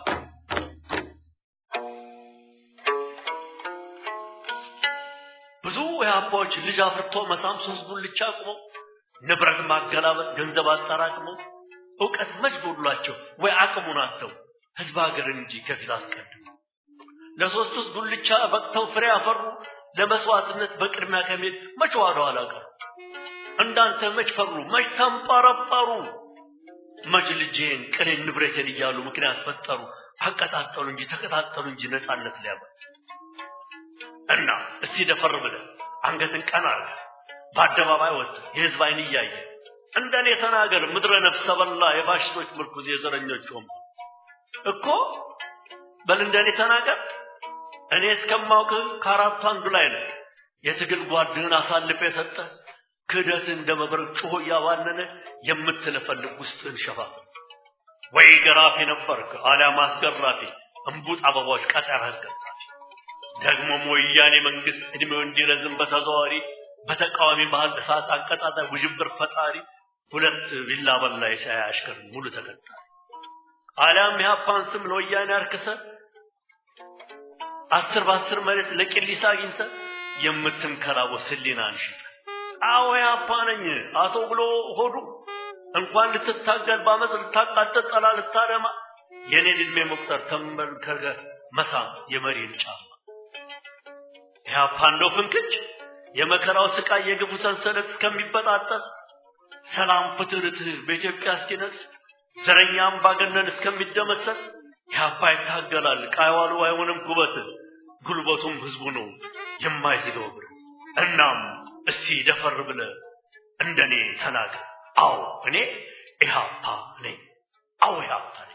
ብዙ ያፓዎች ልጅ አፍርቶ መሳም ሶስቱን ልቻቁሞ ንብረት ማገላበጥ ገንዘብ አጠራቅሞ ዕውቀት መጅጎድሏቸው ወይ አቅሙን አጥተው ህዝብ ሀገር እንጂ ከፊት አስቀድሞ ለሶስቱስ ጉልቻ በቅተው ፍሬ አፈሩ ለመስዋዕትነት በቅድሚያ ከመሄድ መች ዋዳው አላቀሩ እንዳንተ መች ፈሩ መች ተንጠረጠሩ መች ልጄን ቅኔን ንብረቴን እያሉ ምክንያት ፈጠሩ አቀጣጠሉ እንጂ ተቀጣጠሉ እንጂ ነፃነት ሊያበ እና እስቲ ደፈር ብለህ አንገትን ቀና አድርገህ በአደባባይ ወጥ የህዝብ አይን እያየ እንደኔ ተናገር ምድረ ነፍሰ በላ የፋሽስቶች ምርኩዝ የዘረኞች ወንበር እኮ በል እንደኔ ተናገር እኔ እስከማውቅ ከአራቱ አንዱ ላይ ነህ የትግል ጓድህን አሳልፈ የሰጠ ክህደት እንደመብረቅ ጮሆ ያዋነነ የምትለፈልግ ውስጥን ሸፋፍ ወይ ገራፊ ነበርክ አሊያም አስገራፊ እንቡጥ አበባዎች ቀጠራ አስገራፊ ደግሞ ወያኔ መንግስት እድሜው እንዲረዝም በተዘዋዋሪ በተቃዋሚ መሃል እሳት አቀጣጣይ ውዥብር ፈጣሪ ሁለት ቪላ በላ ያሽከር ሙሉ ተከታይ አሊያም ያፓን ስም ለወያኔ አርከሰ 10 በ10 መሬት ለቅሊሳ አግኝተ የምትንከራወስ ህሊናን ሽጥ አዎ ያፓነኝ አቶ ብሎ ሆዱ እንኳን ልትታገል ባመጽ ልታቃጥል ጠላ ልታደማ የኔ እድሜ መቁጠር ተመልከገ መሳም የመሪን ጫማ ያፓንዶ ፍንክች የመከራው ስቃይ የግፉ ሰንሰለት እስከሚበጣጠስ ሰላም ፍትህት በኢትዮጵያ እስኪነግስ ዘረኛም ባገነን እስከሚደመሰስ ያፓ ይታገላል ቃይዋሉ አይሆንም ጉበት ጉልበቱም ህዝቡ ነው የማይዝገው ብር እናም እስቲ ደፈር ብለ እንደኔ ተናገር አዎ እኔ ኢህአፓ ነኝ አዎ ኢህአፓ ነኝ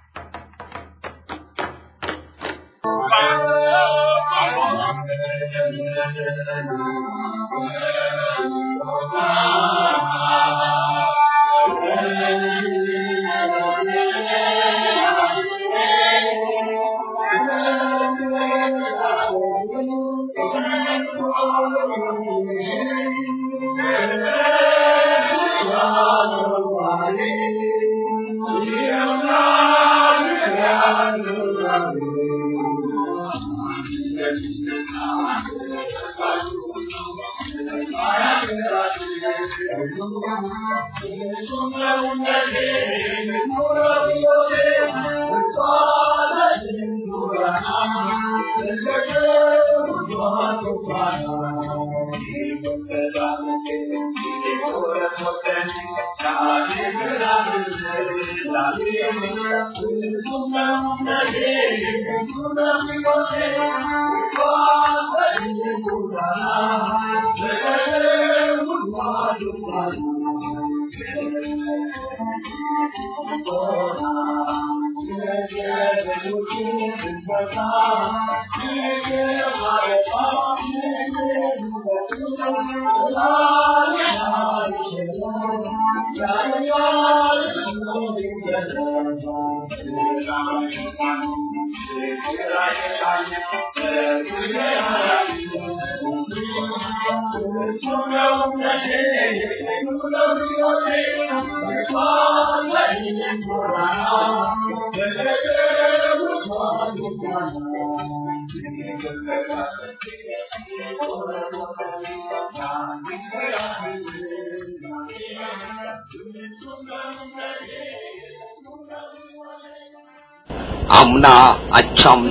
አምና አቻምና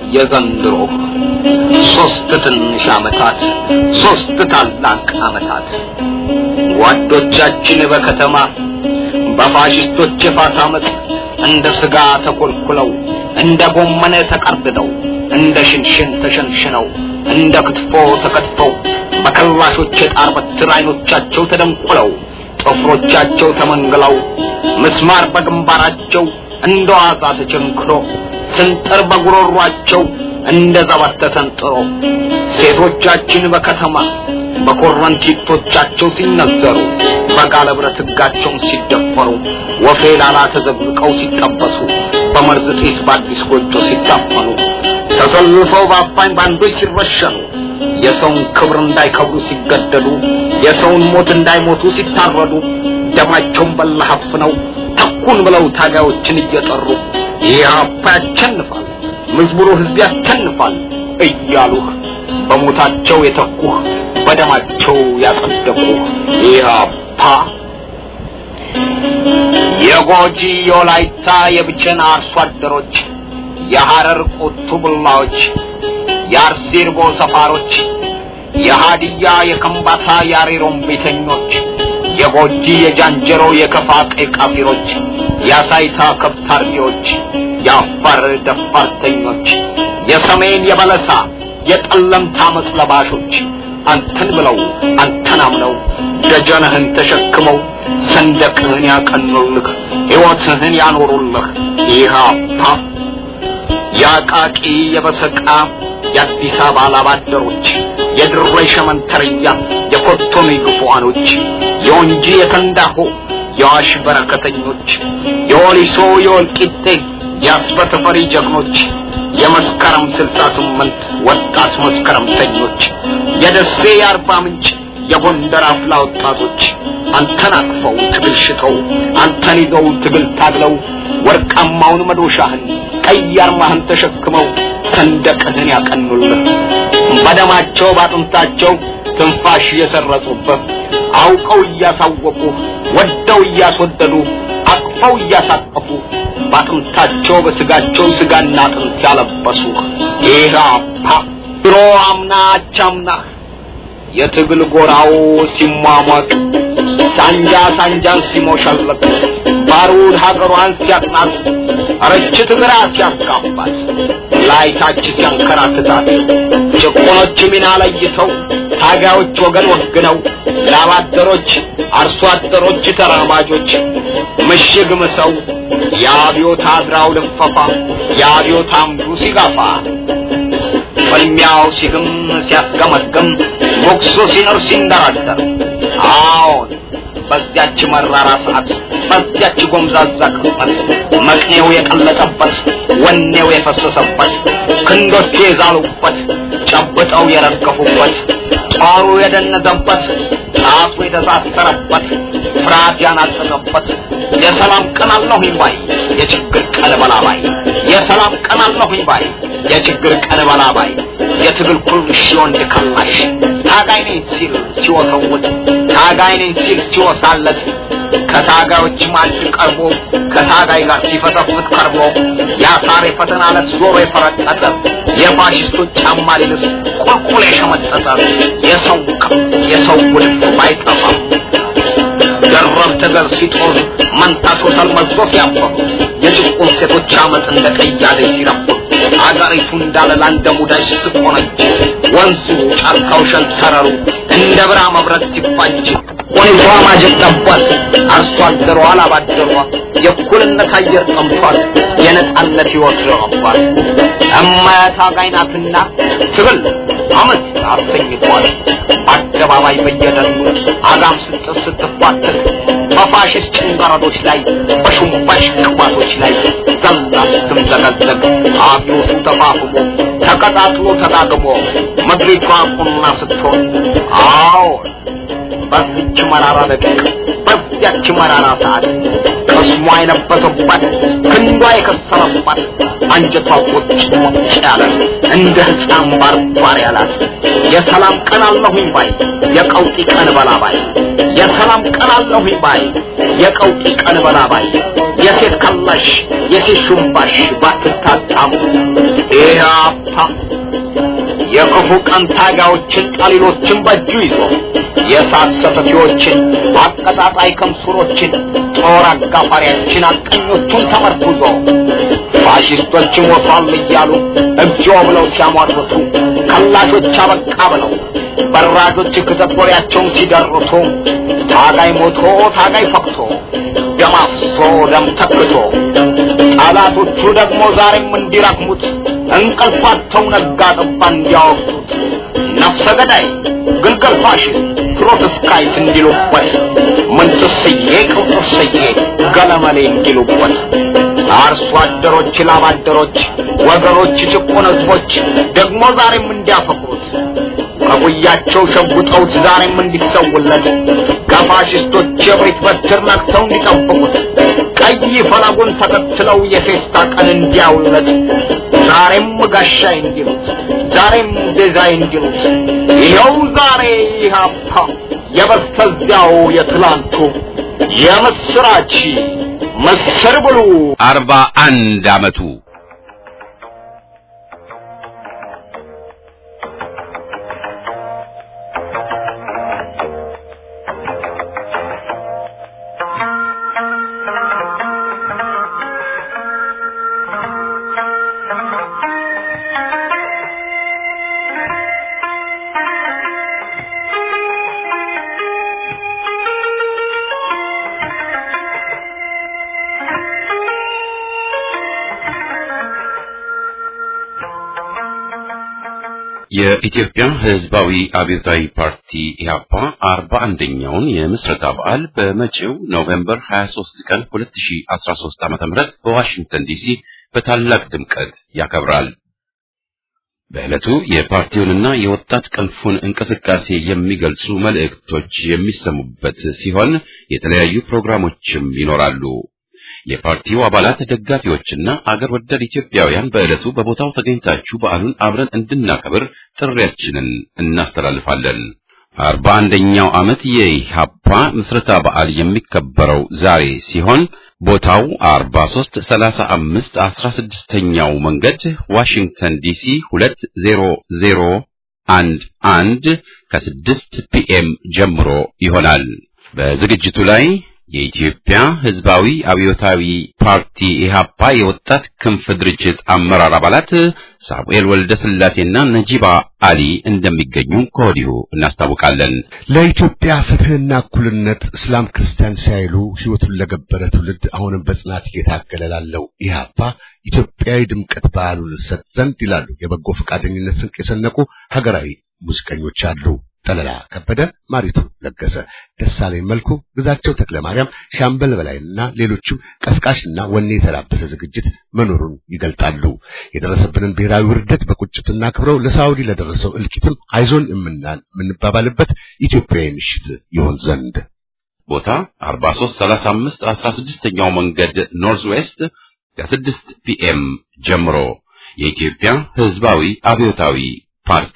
የዘንድሮ ሶስት ትንሽ አመታት ሶስት ታላቅ አመታት ጓዶቻችን በከተማ በፋሽስቶች የፋስ አመት እንደ ስጋ ተኮልኩለው እንደ ጎመነ ተቀርድደው እንደ ሽንሽን ተሸንሽነው እንደ ክትፎ ተከትፈው በከላሾች የጣር በትር አይኖቻቸው ተደንቁለው ጥፍሮቻቸው ተመንግለው ምስማር በግንባራቸው እንደ ዋዛ ተቸንክሮ ስንጥር በጉሮሯቸው እንደ ዘበት ተሰንጥሮ ሴቶቻችን በከተማ በኮረንቲቶቻቸው ሲነዘሩ በጋለ ብረት ሕጋቸውን ሲደፈሩ ወፌ ላላ ተዘብቀው ሲጠበሱ በመርዝ ጢስ በአዲስ ጎጆ ሲታፈኑ ተሰልፈው በአፋኝ ባንዶች ሲረሸኑ የሰውን ክብር እንዳይከብሩ ሲገደሉ የሰውን ሞት እንዳይሞቱ ሲታረዱ ደማቸውን በለሐፍ ነው ተኩን ብለው ታጋዮችን እየጠሩ ኢህአፓ ያሸንፋል መዝሙሩ ህዝብ ያሸንፋል እያሉህ በሞታቸው የተኩህ በደማቸው ያጸደቁህ ኢህአፓ የጎጂ የወላይታ የብቸና አርሶ አደሮች የሐረር ቁጡ ቡላዎች የአርሲርቦ ሰፋሮች የሃዲያ የከምባታ ያሬሮም ቤተኞች የጎጂ የጃንጀሮ የከፋቅ ቃፊሮች ያሳይታ ከብታርቢዎች ያፈር ደፋርተኞች የሰሜን የበለሳ የጠለምታ መስለባሾች አንተን ብለው አንተን አምነው ደጀነህን ተሸክመው ሰንደቅህን ያቀኑልህ ሕይወትህን ያኖሩልህ ኢህአፓ ያቃቂ የበሰቃ የአዲስ አበባ ላባደሮች የድሬ ሸመንተርያ የኮቶኔ ግፉአኖች የወንጂ የተንዳሆ የዋሽ በረከተኞች የወሊሶ የወልቂጤ የአስበተፈሪ ጀግኖች የመስከረም 68 ወጣት መስከረምተኞች የደሴ የአርባ ምንጭ የጎንደር አፍላ ወጣቶች አንተን አቅፈው ትግል ሽተው አንተን ይዘው ትግል ታግለው ወርቃማውን መዶሻህን ቀይ አርማህን ተሸክመው ሰንደቅህን ያቀኑልህ በደማቸው ባጥንታቸው ትንፋሽ የሰረጹበት አውቀው ያሳወቁ ወደው ያስወደዱ አቅፈው ያሳቀፉ ባጥንታቸው በስጋቸው ስጋና አጥንት ያለበሱ ኢህአፓ ድሮ አምና አቻምና የትግል ጎራው ሲሟሟቅ ሳንጃ ሳንጃን ሲሞሸልቅ ባሩድ ሀገሯን ሲያጥናት አረችት ግራ ሲያስጋባት ላይታች ሲያንከራትታት ጭቆኖች ሚና ለይተው ታጋዮች ወገን ወግነው ላባደሮች አርሶ አደሮች ተራማጆች ምሽግ ምሰው ያቢዮት አድራው ልፈፋ ያቢዮት አምዱ ሲጋፋ ፍልሚያው ሲግም ሲያስገመግም ሞክሶ ሲኖር ሲንደራደር አዎን በዚያች መራራ ሰዓት በዚያች ጎምዛዛ ቅጽበት መቅኔው የቀለጠበት ወኔው የፈሰሰበት ክንዶቹ የዛሉበት ጨብጠው የረገፉበት ጦሩ የደነዘበት ጣቱ የተሳሰረበት ፍርሃት ያናጠቀበት የሰላም ቀን አለሁኝ ባይ የችግር ቀን በላባይ የሰላም ቀን አለሁኝ ባይ የችግር ቀን በላባይ የትግል ኩልሽ ወንድ ከላሽ ታጋይ ነኝ ሲል ሲወተውት ታጋይ ነኝ ሲል ሲወሳለት ከታጋዮች ማጅ ቀርቦ ከታጋይ ጋር ሲፈተፍት ቀርቦ ያሳር ፈተናለት ዞሮ የፈረጠጠ የፋሽስቶች ጫማ ሊልስ ቁልቁል የሸመጠጠ የሰው ውልፍ ባይጠፋ ደረብ ተገር ሲጦዝ መንታቶ ተልመዞ ሲያፈሩ የጭቁን ሴቶች አመት እንደ ቀያደ ሲረፉ አገሪቱ እንዳለላ እንደ ሙዳይ ስትቆነጅ ወንዙ ጫካው ሸንተረሩ እንደ ብራ መብረት ሲፋጅ ወንዟ ማጀት ጠቧት አርሶ አደሯ አላባደሯ የእኩልነት አየር ጠምቷት የነጻነት ሕይወት ረቧት እማያታጋይናትና ትግል አመት አሰኝቷል አደባባይ በየደኑ አጋም ስትፋተት በፋሽስት ጭንጋሮች ላይ በሹምባሽ ቅባቶች ላይ ዘላ ስትምዘገዘግ አብዮቱ ተፋፍሞ ተቀጣጥሎ ተጋግሞ ምድሪቷ ቁና ስትሆን አዎ በዚች መራራ ደቂቅ በዚያች መራራ ሰዓት ከስሟ የነበሰባት ክንዷ የከሰረባት አንጀቷ ቁጭ ያለ እንደ ሕፃን ባርባር ያላት የሰላም ቀን አለሁኝ ባይ የቀውጢ ቀን በላባይ የሰላም ቀን አለሁኝ ባይ የቀውጢ ቀን በላባይ የሴት ከላሽ የሴት ሹምባሽ ባትታጣሙ ኢህአፓ የክፉ ቀን ታጋዮችን ቀሊሎችን በእጁ ይዞ የሳሰተቲዎችን አቀጣጣይ ከምሱሮችን ጦር አጋፋሪያችን አቀኞቹን ተመርኩዞ ፋሽስቶች ሞቷል እያሉ እግዚኦ ብለው ሲያሟርቱ ከላሾች አበቃ ብለው በራጆች ከተቆሪያቸውን ሲደርቱ ታጋይ ሞቶ ታጋይ ፈክቶ ደም አፍሶ ደም ተክቶ ጠላቶቹ ደግሞ ዛሬም እንዲረክሙት እንቅልፋቸው ነጋ ጠባ እንዲያወጡት ነፍሰ ገዳይ ግልገል ፋሽስት ፕሮቴስታንት እንዲሉበት ምንትስዬ ቅውጥስዬ ገለመሌ እንዲሉበት አርሶ አደሮች ላባደሮች ወገኖች ጭቁን ሕዝቦች ደግሞ ዛሬም እንዲያፈቅሩት ከጉያቸው ሸጉጠውት ዛሬም እንዲሰውለት ከፋሽስቶች የብሪት በትር ነክተው እንዲጠብቁት ቀይ ፈለጉን ተከትለው የፌስታ ቀን እንዲያውለት ዛሬም ጋሻይ እንዲሉት ዛሬም ዴዛይ እንዲሉት ይኸው ዛሬ ኢህአፓ የበስተዚያው የትላንቱ የምስራች ምስር ብሉ 41 ዓመቱ የኢትዮጵያ ሕዝባዊ አብዮታዊ ፓርቲ ኢህአፓ 41ኛውን የምስረታ በዓል በመጪው ኖቬምበር 23 ቀን 2013 ዓ.ም በዋሽንግተን ዲሲ በታላቅ ድምቀት ያከብራል። በዕለቱ የፓርቲውንና የወጣት ክንፉን እንቅስቃሴ የሚገልጹ መልእክቶች የሚሰሙበት ሲሆን የተለያዩ ፕሮግራሞችም ይኖራሉ። የፓርቲው አባላት ደጋፊዎችና አገር ወዳድ ኢትዮጵያውያን በዕለቱ በቦታው ተገኝታችሁ በዓሉን አብረን እንድናከብር ጥሪያችንን እናስተላልፋለን። 41ኛው ዓመት የኢህአፓ ምስረታ በዓል የሚከበረው ዛሬ ሲሆን ቦታው 4335 16ኛው መንገድ ዋሽንግተን ዲሲ 20011 ከ6 ፒኤም ጀምሮ ይሆናል። በዝግጅቱ ላይ የኢትዮጵያ ሕዝባዊ አብዮታዊ ፓርቲ ኢህአፓ የወጣት ክንፍ ድርጅት አመራር አባላት ሳሙኤል ወልደ ስላሴና ነጂባ አሊ እንደሚገኙ ከወዲሁ እናስታውቃለን። ለኢትዮጵያ ፍትህና እኩልነት እስላም ክርስቲያን ሳይሉ ሕይወቱን ለገበረ ትውልድ አሁንም በጽናት እየታገለ ላለው ኢህአፓ ኢትዮጵያዊ ድምቀት በዓሉን ሰጥ ዘንድ ይላሉ የበጎ ፈቃደኝነት ስንቅ የሰነቁ ሀገራዊ ሙዚቀኞች አሉ። ጠለላ ከበደ፣ ማሪቱ ለገሰ፣ ደሳለኝ መልኩ፣ ግዛቸው ተክለ ማርያም፣ ሻምበል በላይና ሌሎችም ቀስቃሽና ወኔ የተላበሰ ዝግጅት መኖሩን ይገልጣሉ። የደረሰብንን ብሔራዊ ውርደት በቁጭትና ክብረው ለሳውዲ ለደረሰው እልቂትም አይዞን የምንባባልበት ኢትዮጵያዊ ምሽት ይሆን ዘንድ ቦታ 4335 16ኛው መንገድ ኖርዝ ዌስት ከ6 ፒኤም ጀምሮ የኢትዮጵያ ሕዝባዊ አብዮታዊ ፓርቲ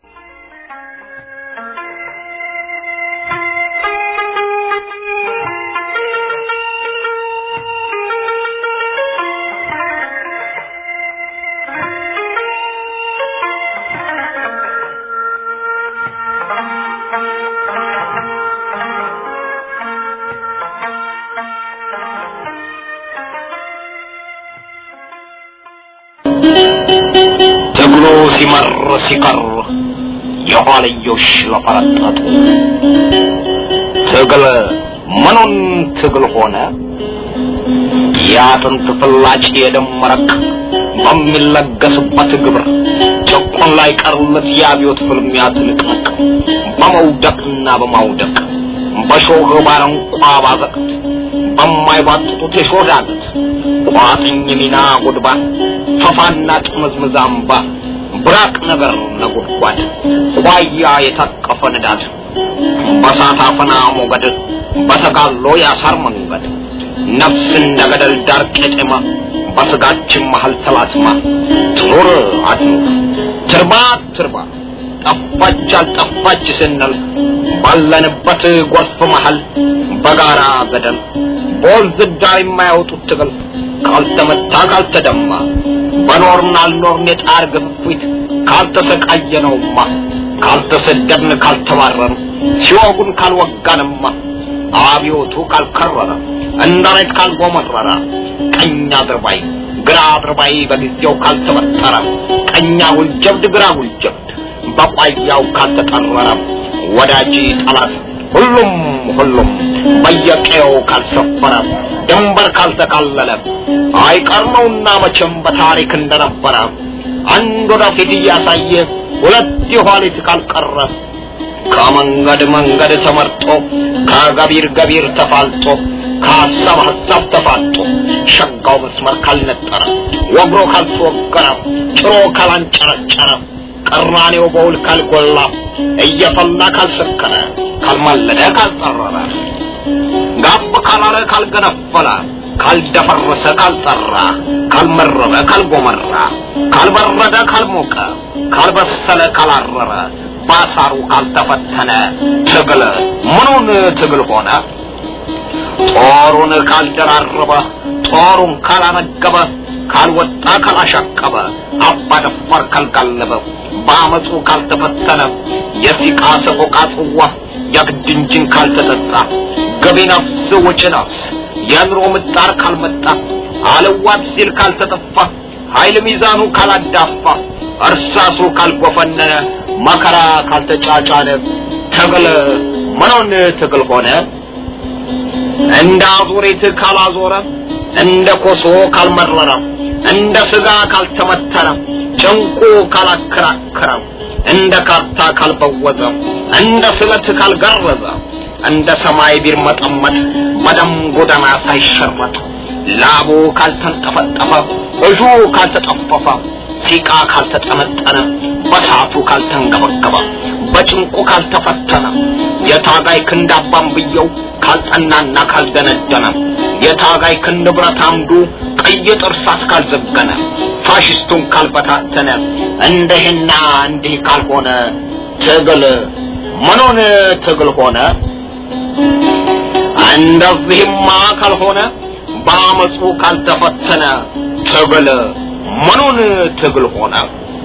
ሲመር ሲቀር የኋልዮሽ ለፈረጠጡ ትግል ምኑን ትግል ሆነ ያጥንት ፍላጭ የደም መረቅ በሚለገስበት ግብር ጭቁን ላይ ቀርለት የአብዮት ፍልሚያ ትንቅንቅ በመውደቅና በማውደቅ በሾህ ባረንቋ ባዘቅት በማይባጥጡት የሾዳለት ቋጥኝ ሚና ጉድባ ፈፋና ጥምዝምዝ አምባ ብራቅ ነገር ነጎድጓድ ቋያ የታቀፈ ንዳድ በሳት አፈና ሞገድ በተጋሎ ያሳር መንገድ ነፍስ እንደገደል ዳር ቄጤማ በስጋችን መሃል ተላትማ ትኖር አትኑር ትርባ ትርባ ጠፋች አልጠፋች ስንል ባለንበት ጎርፍ መሃል በጋራ ገደል በወንዝ ዳር የማያወጡት ትግል ካልተመታ ካልተደማ በኖርና አልኖርን የጣር ግፊት ካልተሰቃየነውማ ካልተሰደድን ካልተባረን ሲወጉን ካልወጋንማ አብዮቱ ካልከረረ እንዳለት ካልጎመረረ ቀኛ አድርባይ ግራ አድርባይ በጊዜው ካልተበጠረ ቀኛ ውልጀብድ ግራ ውልጀብድ በቋያው ካልተጠረረ ወዳጅ ጠላት ሁሉም በየቀየው ካልሰፈረ ድንበር ካልተካለለ አይቀርመውና መቼም በታሪክ እንደነበረ አንድ ወደፊት እያሳየ ሁለት የኋሊት ካልቀረ ከመንገድ ተመርጦ ከገቢር ተፋልጦ ከሀሳብ ተፋጦ ሸጋው መስመር ካልነጠረ ወግሮ ካልተወገረ ጭሮ ካላንጨረጨረ ቀራኔው በውል ካልጎላ እየፈላ ካልሰከረ ካልማለደ ካልጠረረ ጋብ ካላረ ካልገነፈለ ካልደፈረሰ ካልጠራ ካልመረረ ካልጎመራ ካልበረደ ካልሞቀ ካልበሰለ ካላረረ ባሳሩ ካልተፈተነ ትግል ምኑን ትግል ሆነ ጦሩን ካልደራረበ ጦሩን ካላነገበ ካልወጣ ካላሻቀበ አባደፈር ካልጋለበ ባመጹ ካልተፈተነ የሲቃ ሰቆቃ ጽዋ ያግድንጅን ካልተጠጣ ገቢ ነፍስ ወጪ ነፍስ የኑሮ ምጣር ካልመጣ አለዋት ሲል ካልተጠፋ ኃይል ሚዛኑ ካላዳፋ እርሳሱ ካልጎፈነነ መከራ ካልተጫጫነ ትግል ምኑን ትግል ሆነ እንደ አዙሪት ካላዞረ እንደ ኮሶ ካልመረረ እንደ ስጋ ካልተመተረ ጭንቁ ካላከራከረ እንደ ካርታ ካልበወዘ እንደ ስለት ካልገረዘ እንደ ሰማይ ቢርመጠመጥ በደም ጎዳና ሳይሸረጥ ላቡ ካልተንጠፈጠፈ እጁ ካልተጠፈፈ ሲቃ ካልተጠመጠነ በሳቱ ካልተንገበገበ በጭንቁ ካልተፈተነ የታጋይ ክንድ አባንብየው ካልጠናና ካልደነደነ የታጋይ ክንድ ብረት አምዱ ቀይ ጥርሳስ ካልዘገነ ፋሽስቱን ካልበታተነ እንደህና እንዲህ ካልሆነ ትግል ምኑን ትግል ሆነ? እንደዚህማ ካልሆነ በአመፁ ካልተፈተነ ትግል ምኑን ትግል ሆነ?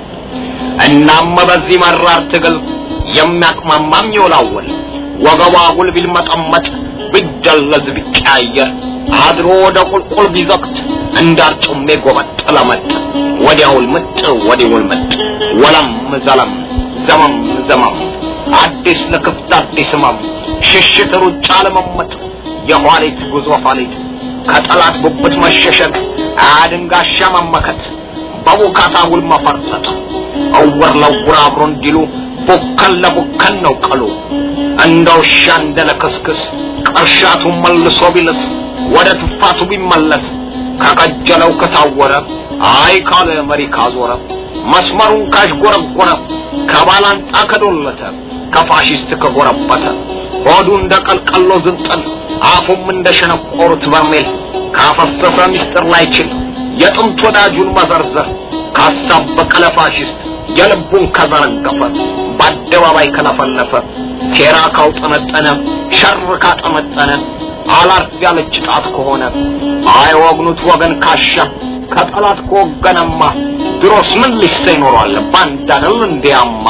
እናም በዚህ መራር ትግል የሚያቅማማም ይውላል ወገቧ ጉል ቢልመጠመጥ ቢደለዝ ቢቀያየር አድሮ ወደ ቁልቁል ቢዘቅት እንዳርጩሜ ጎበጥ ለመጥ ወዲያውል ምጥ ወዲያውል ምጥ ወለም ዘለም ዘመም ዘመም አዲስ ለክፍት አዲስ ህመም ሽሽት ሩጫ ለመመጥ የኋሊት ጉዞ ኋሊት ከጠላት ጉብት መሸሸግ አድንጋሻ መመከት በቡካታ ውል መፈርጠጥ አወር ለውር አብሮ እንዲሉ ቡከን ለቡከን ነው ቀሉ እንደው ሻንደለከስከስ ቀርሻቱ መልሶ ቢልስ ወደ ትፋቱ ቢመለስ ከቀጀለው ከታወረ አይ ካለ መሪ ካዞረ መስመሩን ካሽጎረጎረ ከባላንጣ ከዶለተ ከፋሽስት ከጎረበተ ሆዱ እንደቀልቀሎ ዝንጠል አፉም እንደሸነቆሩት በርሜል ካፈሰሰ ሚስጥር ላይችል የጥንት ወዳጁን መዘርዘር ካሳበቀ ለፋሽስት የልቡን ከዘረገፈ በአደባባይ ከለፈለፈ ሴራ ካውጠመጠነ ሸር ካጠመጠነ አላርፍ ያለች ጣት ከሆነ አይወግኑት ወገን ካሻ ከጠላት ከወገነማ ድሮስ ምን ሊሰይ ኖሯል ባንዳ አይደል እንዲያማ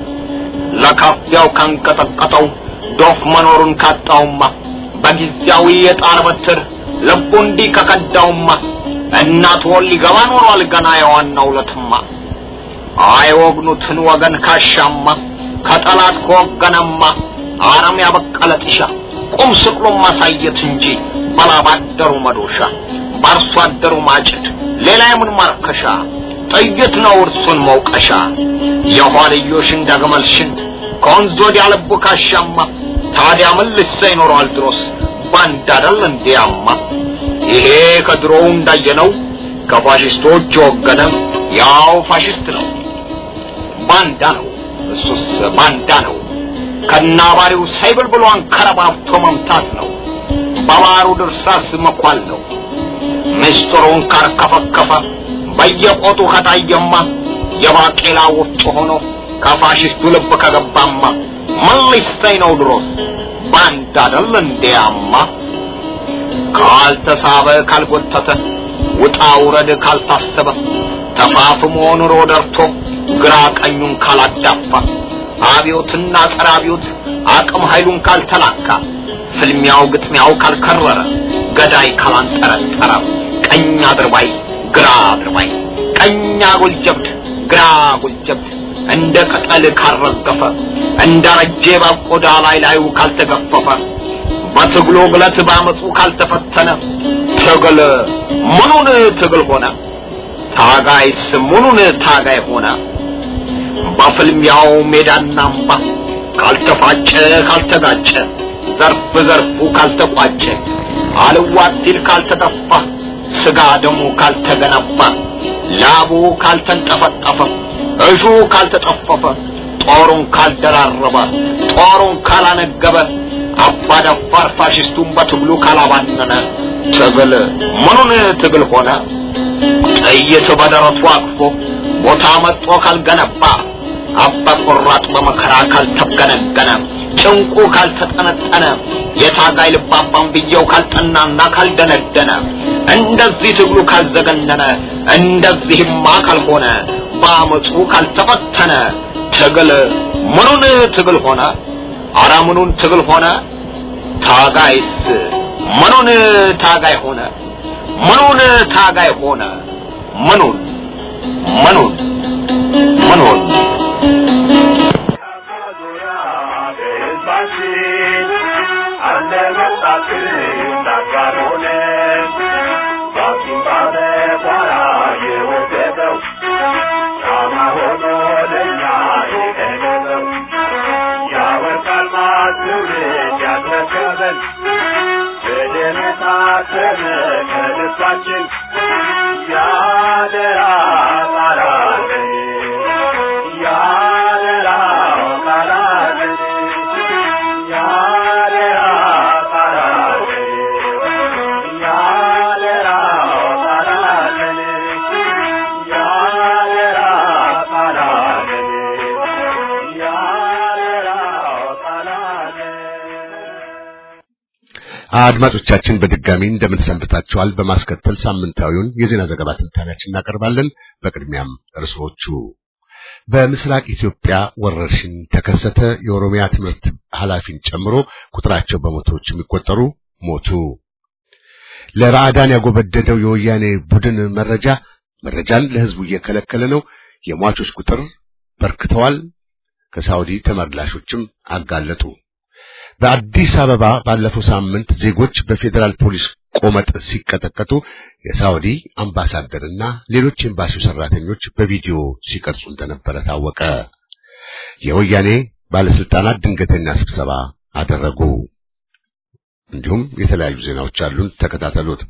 ለካፍያው ካንቀጠቀጠው ዶፍ መኖሩን ካጣውማ በጊዜያዊ የጣር በትር ልቡ እንዲህ ከከዳውማ እናት ወል ሊገባ ኖሯል ገና የዋናው ለትማ አይወግኑትን ወገን ካሻማ ከጠላት ከወገነማ አረም ያበቀለ ጥሻ ቁም ስቅሎ ማሳየት እንጂ ባላባደሩ መዶሻ ባርሶ አደሩ ማጭድ ሌላ የምን ማርከሻ ጥይት ነው እርሱን መውቀሻ የኋልዮሽ እንደገመል ሽንት ከወንዝ ወዲያ ልቡ ካሻማ ታዲያ ምን ልሰይ ኖሯል ድሮስ ባንዳ አይደል እንዲያማ ይሄ ከድሮው እንዳየነው ከፋሽስቶች ወገነ ያው ፋሽስት ነው ባንዳ ነው እሱስ ባንዳ ነው ከናባሪው ሳይብል ብሎ አንከረባብቶ መምታት ነው ባባሩ ድርሳስ መኳል ነው ምስጥሩን ካርከፈከፈ በየቆጡ ከታየማ የባቄላ ወፍጮ ሆኖ ከፋሽስቱ ልብ ከገባማ ምን ሊሰይ ነው ድሮስ ባንዳ አይደል እንዲያማ ካልተሳበ ካልጎተተ ውጣ ውረድ ካልታሰበ ተፋፍሞ ኑሮ ደርቶ ግራ ቀኙን ካላዳፋ አብዮትና ጸራቢዮት አቅም ኃይሉን ካልተላካ ፍልሚያው ግጥሚያው ካልከረረ ገዳይ ካላንጠረጠረ ቀኝ አድርባይ ግራ አድርባይ ቀኝ አጉልጀብድ ግራ አጉልጀብድ እንደ ቅጠል ካረገፈ እንደ ረጄ ባቆዳ ላይ ካልተገፈፈ በትግሉ ግለት ባመጹ ካልተፈተነ ትግል ምኑን ትግል ሆነ? ታጋይስ ምኑን ታጋይ ሆነ? በፍልሚያው ሜዳና አምባ ካልተፋጨ ካልተጋጨ ዘርፍ ዘርፉ ካልተቋጨ አልዋት ሲል ካልተጠፋ ስጋ ደሙ ካልተገነባ ላቡ ካልተንጠፈጠፈ እጁ ካልተጠፈፈ ጦሩን ካልደራረበ ጦሩን ካላነገበ አባዳፋር ፋሽስቱን በትግሉ ካላባነነ ትግል ምኑን ትግል ሆነ? ጥይት በደረቱ አቅፎ ቦታ መጥቶ ካልገነባ አባ ቆራጥ በመከራ ካልተገነገነ ጭንቁ ካልተጠነጠነ የታጋይ ልባባን ብየው ካልጠናና ካልደነደነ እንደዚህ ትግሉ ካልዘገነነ እንደዚህማ ካልሆነ ባመጹ ካልተፈተነ ትግል ምኑን ትግል ሆነ? አራ ምኑን ትግል ሆነ? ታጋይስ ምኑን ታጋይ ሆነ? ምኑን ታጋይ ሆነ? ምኑን Come on, ከልባችን ያደራ ቃላትን ያደራ ቃላትን ያደራ ቃላትን ያደራ ቃላትን ያደራ ቃላትን ያደራ ቃላትን። አድማጮቻችን በድጋሚ እንደምን ሰንብታችኋል? በማስከተል ሳምንታዊውን የዜና ዘገባ ትንታኔያችንን እናቀርባለን። በቅድሚያም ርዕሶቹ። በምስራቅ ኢትዮጵያ ወረርሽኝ ተከሰተ። የኦሮሚያ ትምህርት ኃላፊን ጨምሮ ቁጥራቸው በመቶዎች የሚቆጠሩ ሞቱ። ለባዕዳን ያጎበደደው የወያኔ ቡድን መረጃን ለሕዝቡ እየከለከለ ነው። የሟቾች ቁጥር በርክተዋል። ከሳውዲ ተመላሾችም አጋለጡ። በአዲስ አበባ ባለፈው ሳምንት ዜጎች በፌዴራል ፖሊስ ቆመጥ ሲቀጠቀጡ የሳውዲ አምባሳደርና ሌሎች ኤምባሲው ሰራተኞች በቪዲዮ ሲቀርጹ እንደነበረ ታወቀ። የወያኔ ባለስልጣናት ድንገተኛ ስብሰባ አደረጉ። እንዲሁም የተለያዩ ዜናዎች አሉን፣ ተከታተሉት።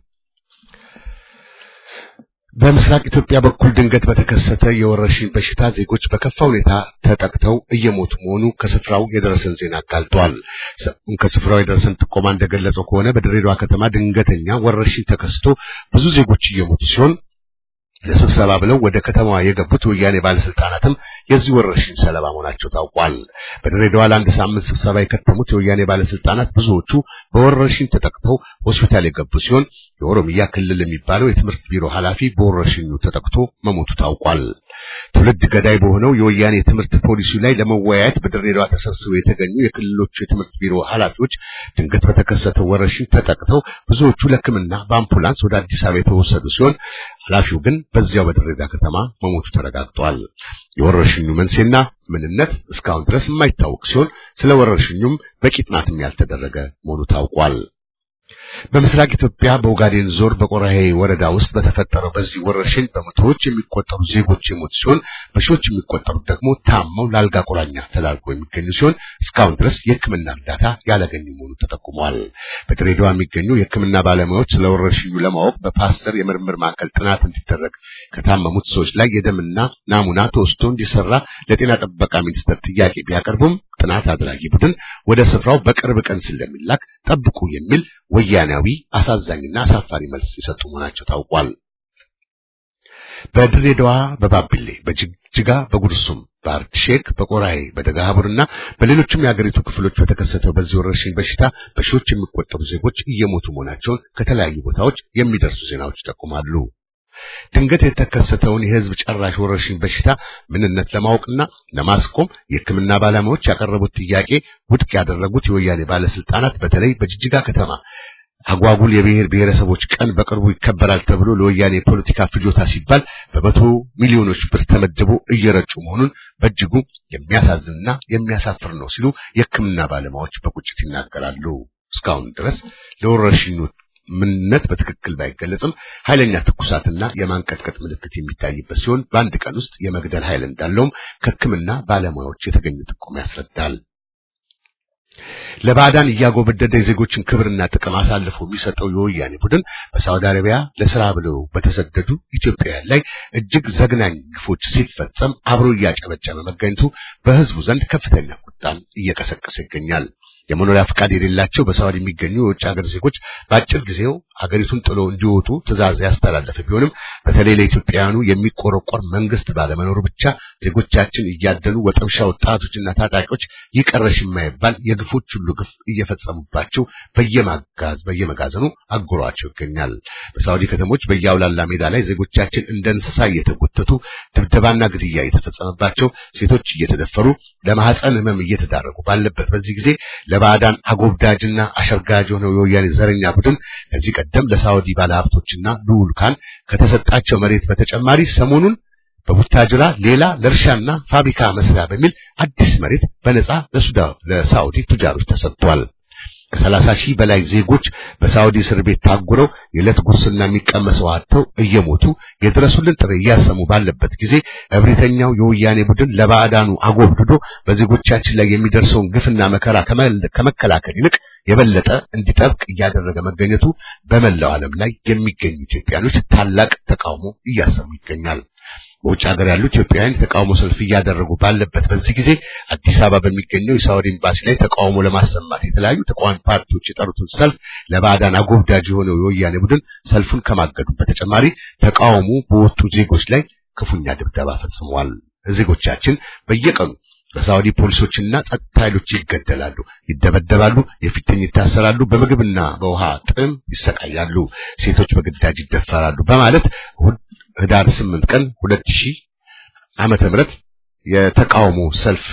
በምስራቅ ኢትዮጵያ በኩል ድንገት በተከሰተ የወረርሽኝ በሽታ ዜጎች በከፋ ሁኔታ ተጠቅተው እየሞቱ መሆኑ ከስፍራው የደረሰን ዜና አጋልጧል። ከስፍራው የደረሰን ጥቆማ እንደገለጸው ከሆነ በድሬዳዋ ከተማ ድንገተኛ ወረርሽኝ ተከስቶ ብዙ ዜጎች እየሞቱ ሲሆን ለስብሰባ ብለው ወደ ከተማዋ የገቡት ወያኔ ባለስልጣናትም የዚህ ወረርሽኝ ሰለባ መሆናቸው ታውቋል። በድሬዳዋ ለአንድ ሳምንት ስብሰባ የከተሙት የወያኔ ባለስልጣናት ብዙዎቹ በወረርሽኝ ተጠቅተው ሆስፒታል የገቡ ሲሆን የኦሮሚያ ክልል የሚባለው የትምህርት ቢሮ ኃላፊ በወረርሽኙ ተጠቅቶ መሞቱ ታውቋል። ትውልድ ገዳይ በሆነው የወያኔ የትምህርት ፖሊሲ ላይ ለመወያየት በድሬዳዋ ተሰብስበው የተገኙ የክልሎቹ የትምህርት ቢሮ ኃላፊዎች ድንገት በተከሰተው ወረርሽኝ ተጠቅተው ብዙዎቹ ለሕክምና በአምቡላንስ ወደ አዲስ አበባ የተወሰዱ ሲሆን ኃላፊው ግን በዚያው በድሬዳዋ ከተማ መሞቱ ተረጋግጧል። የወረርሽኙ መንስኤና ምንነት እስካሁን ድረስ የማይታወቅ ሲሆን ስለ ወረርሽኙም በቂ ጥናትም ያልተደረገ መሆኑ ታውቋል። በምስራቅ ኢትዮጵያ በኦጋዴን ዞን በቆራሄ ወረዳ ውስጥ በተፈጠረው በዚህ ወረርሽኝ በመቶዎች የሚቆጠሩ ዜጎች የሞቱ ሲሆን በሺዎች የሚቆጠሩት ደግሞ ታመው ለአልጋ ቁራኛ ተዳርገው የሚገኙ ሲሆን እስካሁን ድረስ የሕክምና እርዳታ ያላገኙ መሆኑ ተጠቁሟል። በድሬዳዋ የሚገኙ የሕክምና ባለሙያዎች ስለ ወረርሽኙ ለማወቅ በፓስተር የምርምር ማዕከል ጥናት እንዲደረግ ከታመሙት ሰዎች ላይ የደምና ናሙና ተወስዶ እንዲሰራ ለጤና ጥበቃ ሚኒስቴር ጥያቄ ቢያቀርቡም ጥናት አድራጊ ቡድን ወደ ስፍራው በቅርብ ቀን ስለሚላክ ጠብቁ የሚል ወያናዊ አሳዛኝና አሳፋሪ መልስ የሰጡ መሆናቸው ታውቋል። በድሬዳዋ፣ በባቢሌ፣ በጅግጅጋ፣ በጉርሱም፣ በአርት ሼክ፣ በቆራይ፣ በደጋሃቡርና በሌሎችም የሀገሪቱ ክፍሎች በተከሰተው በዚህ ወረርሽኝ በሽታ በሺዎች የሚቆጠሩ ዜጎች እየሞቱ መሆናቸውን ከተለያዩ ቦታዎች የሚደርሱ ዜናዎች ይጠቁማሉ። ድንገት የተከሰተውን የህዝብ ጨራሽ ወረርሽኝ በሽታ ምንነት ለማወቅና ለማስቆም የሕክምና ባለሙያዎች ያቀረቡት ጥያቄ ውድቅ ያደረጉት የወያኔ ባለስልጣናት በተለይ በጅጅጋ ከተማ አጓጉል የብሔር ብሔረሰቦች ቀን በቅርቡ ይከበራል ተብሎ ለወያኔ ፖለቲካ ፍጆታ ሲባል በመቶ ሚሊዮኖች ብር ተመድቦ እየረጩ መሆኑን በእጅጉ የሚያሳዝንና የሚያሳፍር ነው ሲሉ የሕክምና ባለሙያዎች በቁጭት ይናገራሉ። እስካሁን ድረስ ለወረርሽኙ ምንነት በትክክል ባይገለጽም ኃይለኛ ትኩሳትና የማንቀጥቀጥ ምልክት የሚታይበት ሲሆን በአንድ ቀን ውስጥ የመግደል ኃይል እንዳለውም ከሕክምና ባለሙያዎች የተገኘ ጥቆማ ያስረዳል። ለባዕዳን እያጎበደደ የዜጎችን ክብርና ጥቅም አሳልፎ የሚሰጠው የወያኔ ቡድን በሳውዲ አረቢያ ለሥራ ብለው በተሰደዱ ኢትዮጵያውያን ላይ እጅግ ዘግናኝ ግፎች ሲፈጸም አብሮ እያጨበጨበ መገኘቱ በሕዝቡ ዘንድ ከፍተኛ ቁጣን እየቀሰቀሰ ይገኛል። የመኖሪያ ፍቃድ የሌላቸው በሳውዲ የሚገኙ የውጭ ሀገር ዜጎች በአጭር ጊዜው ሀገሪቱን ጥሎ እንዲወጡ ትዕዛዝ ያስተላለፈ ቢሆንም በተለይ ለኢትዮጵያውያኑ የሚቆረቆር መንግስት ባለመኖሩ ብቻ ዜጎቻችን እያደኑ ወጠምሻ ወጣቶችና ታጣቂዎች ይቀረሽ የማይባል የግፎች ሁሉ ግፍ እየፈጸሙባቸው በየመጋዘኑ አጉሯቸው ይገኛል። በሳውዲ ከተሞች በየአውላላ ሜዳ ላይ ዜጎቻችን እንደ እንስሳ እየተጎተቱ ድብደባና ግድያ እየተፈጸመባቸው፣ ሴቶች እየተደፈሩ ለማህፀን ህመም እየተዳረጉ ባለበት በዚህ ጊዜ ለባዕዳን አጎብዳጅና አሸርጋጅ የሆነው የወያኔ ዘረኛ ቡድን ከዚህ ቀደም ለሳውዲ ባለሀብቶችና ልዑካን ከተሰጣቸው መሬት በተጨማሪ ሰሞኑን በቡታጅራ ሌላ ለእርሻና ፋብሪካ መስሪያ በሚል አዲስ መሬት በነጻ ለሳውዲ ቱጃሮች ተሰጥቷል። ከ30,000 በላይ ዜጎች በሳውዲ እስር ቤት ታጉረው የዕለት ጉርስና የሚቀመሰው አጥተው እየሞቱ የድረሱልን ጥሪ እያሰሙ ባለበት ጊዜ እብሪተኛው የወያኔ ቡድን ለባዕዳኑ አጎብድዶ በዜጎቻችን ላይ የሚደርሰውን ግፍና መከራ ከመከላከል ይልቅ የበለጠ እንዲጠብቅ እያደረገ መገኘቱ በመላው ዓለም ላይ የሚገኙ ኢትዮጵያኖች ታላቅ ተቃውሞ እያሰሙ ይገኛል። በውጭ ሀገር ያሉ ኢትዮጵያውያን ተቃውሞ ሰልፍ እያደረጉ ባለበት በዚህ ጊዜ አዲስ አበባ በሚገኘው የሳውዲ ኤምባሲ ላይ ተቃውሞ ለማሰማት የተለያዩ ተቃዋሚ ፓርቲዎች የጠሩትን ሰልፍ ለባዕዳን አጎብዳጅ የሆነው የወያኔ ቡድን ሰልፉን ከማገዱ በተጨማሪ ተቃውሞ በወጡ ዜጎች ላይ ክፉኛ ድብደባ ፈጽመዋል። ዜጎቻችን በየቀኑ በሳውዲ ፖሊሶችና ጸጥታ ኃይሎች ይገደላሉ፣ ይደበደባሉ፣ የፊትኝ ይታሰራሉ፣ በምግብና በውሃ ጥም ይሰቃያሉ፣ ሴቶች በግዳጅ ይደፈራሉ በማለት ህዳር 8 ቀን 2000 ዓመተ ምህረት የተቃውሞ ሰልፍ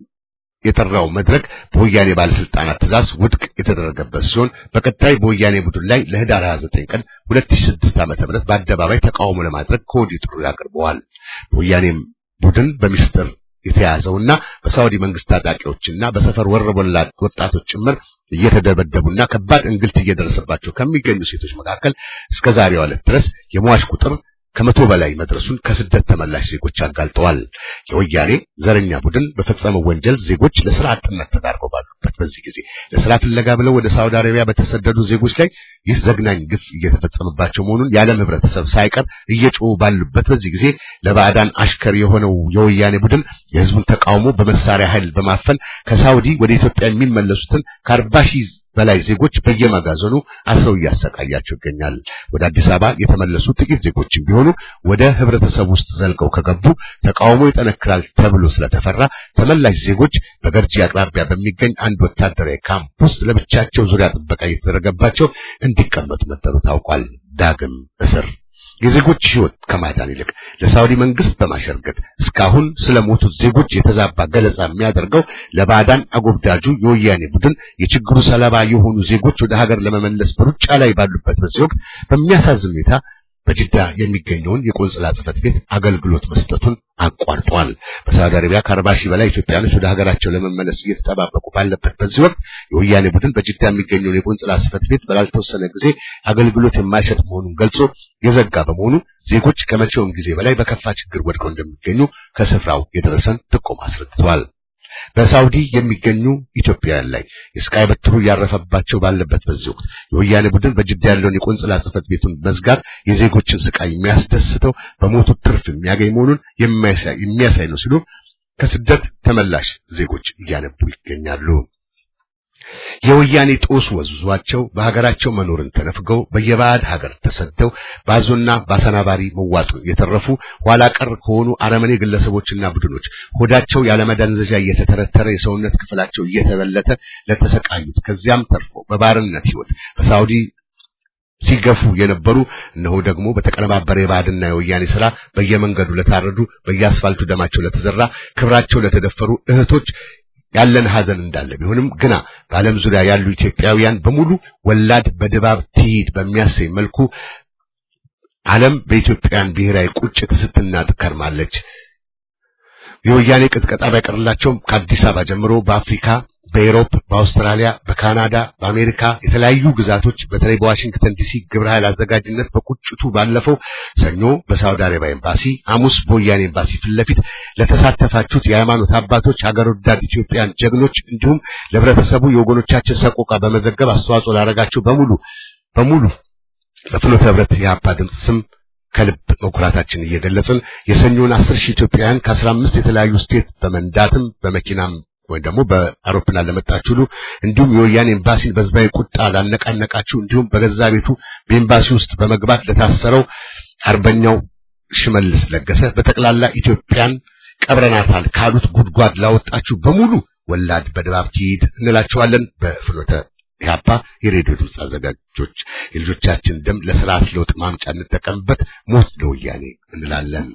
የጠራው መድረክ በወያኔ ባለስልጣናት ትዕዛዝ ውድቅ የተደረገበት ሲሆን በቀጣይ በወያኔ ቡድን ላይ ለህዳር 29 ቀን 2006 ዓመተ ምህረት በአደባባይ ተቃውሞ ለማድረግ ከወዲሁ ጥሪ አቅርበዋል። በወያኔ ቡድን በሚስጥር የተያዘውና በሳውዲ መንግስት ታጣቂዎችና በሰፈር ወረበላ ወጣቶች ጭምር እየተደበደቡና ከባድ እንግልት እየደረሰባቸው ከሚገኙ ሴቶች መካከል እስከ ዛሬው ዕለት ድረስ የሟች ቁጥር ከመቶ በላይ መድረሱን ከስደት ተመላሽ ዜጎች አጋልጠዋል። የወያኔ ዘረኛ ቡድን በፈጸመው ወንጀል ዜጎች ለስራ አጥነት ተዳርገው ባሉበት በዚህ ጊዜ ለስራ ፍለጋ ብለው ወደ ሳውዲ አረቢያ በተሰደዱ ዜጎች ላይ ይህ ዘግናኝ ግፍ እየተፈጸመባቸው መሆኑን የዓለም ህብረተሰብ ሳይቀር እየጮሁ ባሉበት በዚህ ጊዜ ለባዕዳን አሽከር የሆነው የወያኔ ቡድን የህዝቡን ተቃውሞ በመሳሪያ ኃይል በማፈን ከሳውዲ ወደ ኢትዮጵያ የሚመለሱትን ከ40,000 በላይ ዜጎች በየመጋዘኑ አስረው እያሰቃያቸው ይገኛል። ወደ አዲስ አበባ የተመለሱ ጥቂት ዜጎችም ቢሆኑ ወደ ህብረተሰብ ውስጥ ዘልቀው ከገቡ ተቃውሞ ይጠነክራል ተብሎ ስለተፈራ ተመላሽ ዜጎች በገርጂ አቅራቢያ በሚገኝ አንድ ወታደራዊ ካምፕ ውስጥ ለብቻቸው ዙሪያ ጥበቃ እየተደረገባቸው እንዲቀመጡ መደረጉ ታውቋል። ዳግም እስር የዜጎች ህይወት ከማዳን ይልቅ ለሳውዲ መንግስት በማሸርገት እስካሁን ስለሞቱት ዜጎች የተዛባ ገለጻ የሚያደርገው ለባዕዳን አጎብዳጁ የወያኔ ቡድን የችግሩ ሰለባ የሆኑ ዜጎች ወደ ሀገር ለመመለስ በሩጫ ላይ ባሉበት በዚህ ወቅት በሚያሳዝን ሁኔታ በጅዳ የሚገኘውን የቆንጽላ ጽሕፈት ቤት አገልግሎት መስጠቱን አቋርጧል። በሳውዲ አረቢያ ከ40,000 በላይ ኢትዮጵያኖች ወደ ሀገራቸው ለመመለስ እየተጠባበቁ ባለበት በዚህ ወቅት የወያኔ ቡድን በጅዳ የሚገኘውን የቆንጽላ ጽሕፈት ቤት ባልተወሰነ ጊዜ አገልግሎት የማይሰጥ መሆኑን ገልጾ የዘጋ በመሆኑ ዜጎች ከመቼውም ጊዜ በላይ በከፋ ችግር ወድቀው እንደሚገኙ ከስፍራው የደረሰን ጥቆማ አስረድቷል። በሳውዲ የሚገኙ ኢትዮጵያውያን ላይ የስቃይ በትሩ ያረፈባቸው ባለበት በዚህ ወቅት የወያኔ ቡድን በጅዳ ያለውን የቆንጽላ ጽሕፈት ቤቱን መዝጋት የዜጎችን ስቃይ የሚያስደስተው በሞቱ ትርፍ የሚያገኝ መሆኑን የሚያሳይ ነው ሲሉ ከስደት ተመላሽ ዜጎች እያነቡ ይገኛሉ። የወያኔ ጦስ ወዝዟቸው በሀገራቸው መኖርን ተነፍገው በየባዕድ ሀገር ተሰደው ባዞና ባሰናባሪ መዋጡ የተረፉ ኋላ ቀር ከሆኑ አረመኔ ግለሰቦችና ቡድኖች ሆዳቸው ያለመደንዘዣ እየተተረተረ የሰውነት ክፍላቸው እየተበለተ ለተሰቃዩት ከዚያም ተርፎ በባርነት ህይወት በሳውዲ ሲገፉ የነበሩ እነሆ ደግሞ በተቀነባበረ የባዕድና የወያኔ ሥራ በየመንገዱ ለታረዱ በየአስፋልቱ ደማቸው ለተዘራ ክብራቸው ለተደፈሩ እህቶች ያለን ሐዘን እንዳለ ቢሆንም ግና በዓለም ዙሪያ ያሉ ኢትዮጵያውያን በሙሉ ወላድ በድባብ ትሂድ በሚያሰኝ መልኩ ዓለም በኢትዮጵያን ብሔራዊ ቁጭት ስትናጥ ከርማለች። የወያኔ ቅጥቀጣ ባይቀርላቸውም ከአዲስ አበባ ጀምሮ በአፍሪካ፣ በአውሮፓ፣ በአውስትራሊያ፣ በካናዳ፣ በአሜሪካ የተለያዩ ግዛቶች በተለይ በዋሽንግተን ዲሲ ግብረ ኃይል አዘጋጅነት በቁጭቱ ባለፈው ሰኞ በሳውዲ አረቢያ ኤምባሲ፣ ሐሙስ በወያኔ ኤምባሲ ፊት ለፊት ለተሳተፋችሁት የሃይማኖት አባቶች፣ ሀገር ወዳድ ኢትዮጵያን ጀግኖች እንዲሁም ለህብረተሰቡ የወገኖቻችን ሰቆቃ በመዘገብ አስተዋጽኦ ላደረጋችሁ በሙሉ በፍኖተ ህብረት የአባ ድምጽ ስም ከልብ መኩራታችን እየገለጽን የሰኞን 10,000 ኢትዮጵያውያን ከ15 የተለያዩ ስቴት በመንዳትም በመኪናም ወይ ደግሞ በአውሮፕላን ለመጣችሁ ሁሉ እንዲሁም የወያኔ ኤምባሲን በህዝባዊ ቁጣ ላነቃነቃችሁ እንዲሁም በገዛ ቤቱ በኤምባሲ ውስጥ በመግባት ለታሰረው አርበኛው ሽመልስ ለገሰ በጠቅላላ ኢትዮጵያን ቀብረናታል ካሉት ጉድጓድ ላወጣችሁ በሙሉ ወላድ በድባብ ትሂድ እንላችኋለን። በፍኖተ ኢህአፓ የሬዲዮ ድምፅ አዘጋጆች የልጆቻችን ደም ለስርዓት ለውጥ ማምጫ እንጠቀምበት፣ ሞት ለወያኔ እንላለን።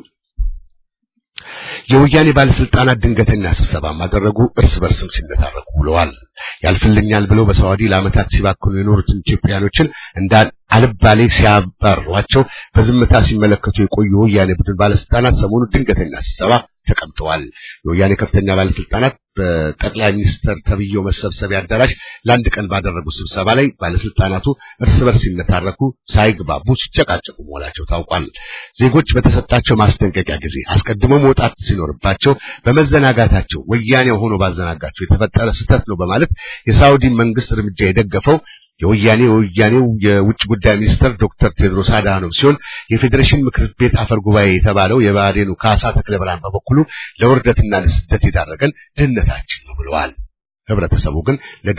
የወያኔ ባለስልጣናት ድንገተኛ ስብሰባ ማድረጉ እርስ በርስም ሲነታረቁ ብለዋል። ያልፍልኛል ብለው በሳውዲ ለዓመታት ሲባክኑ የኖሩትን ኢትዮጵያኖችን አልባሌ ሲያባሯቸው በዝምታ ሲመለከቱ የቆዩ የወያኔ ቡድን ባለስልጣናት ሰሞኑ ድንገተኛ ስብሰባ ተቀምጠዋል። የወያኔ ከፍተኛ ባለስልጣናት በጠቅላይ ሚኒስትር ተብዬው መሰብሰቢያ አዳራሽ ለአንድ ቀን ባደረጉት ስብሰባ ላይ ባለስልጣናቱ እርስ በርስ ሲነታረኩ፣ ሳይግባቡ ሲጨቃጨቁ መሆናቸው ታውቋል። ዜጎች በተሰጣቸው ማስጠንቀቂያ ጊዜ አስቀድመው መውጣት ሲኖርባቸው በመዘናጋታቸው ወያኔ ሆኖ ባዘናጋቸው የተፈጠረ ስህተት ነው በማለት የሳውዲ መንግስት እርምጃ የደገፈው የወያኔው የውጭ ጉዳይ ሚኒስትር ዶክተር ቴድሮስ አድሃኖም ሲሆን የፌዴሬሽን ምክር ቤት አፈር ጉባኤ የተባለው የባዴኑ ካሳ ተክለብርሃን በበኩሉ ለውርደትና ለስደት የዳረገን ድህነታችን ነው ብለዋል። ህብረተሰቡ ግን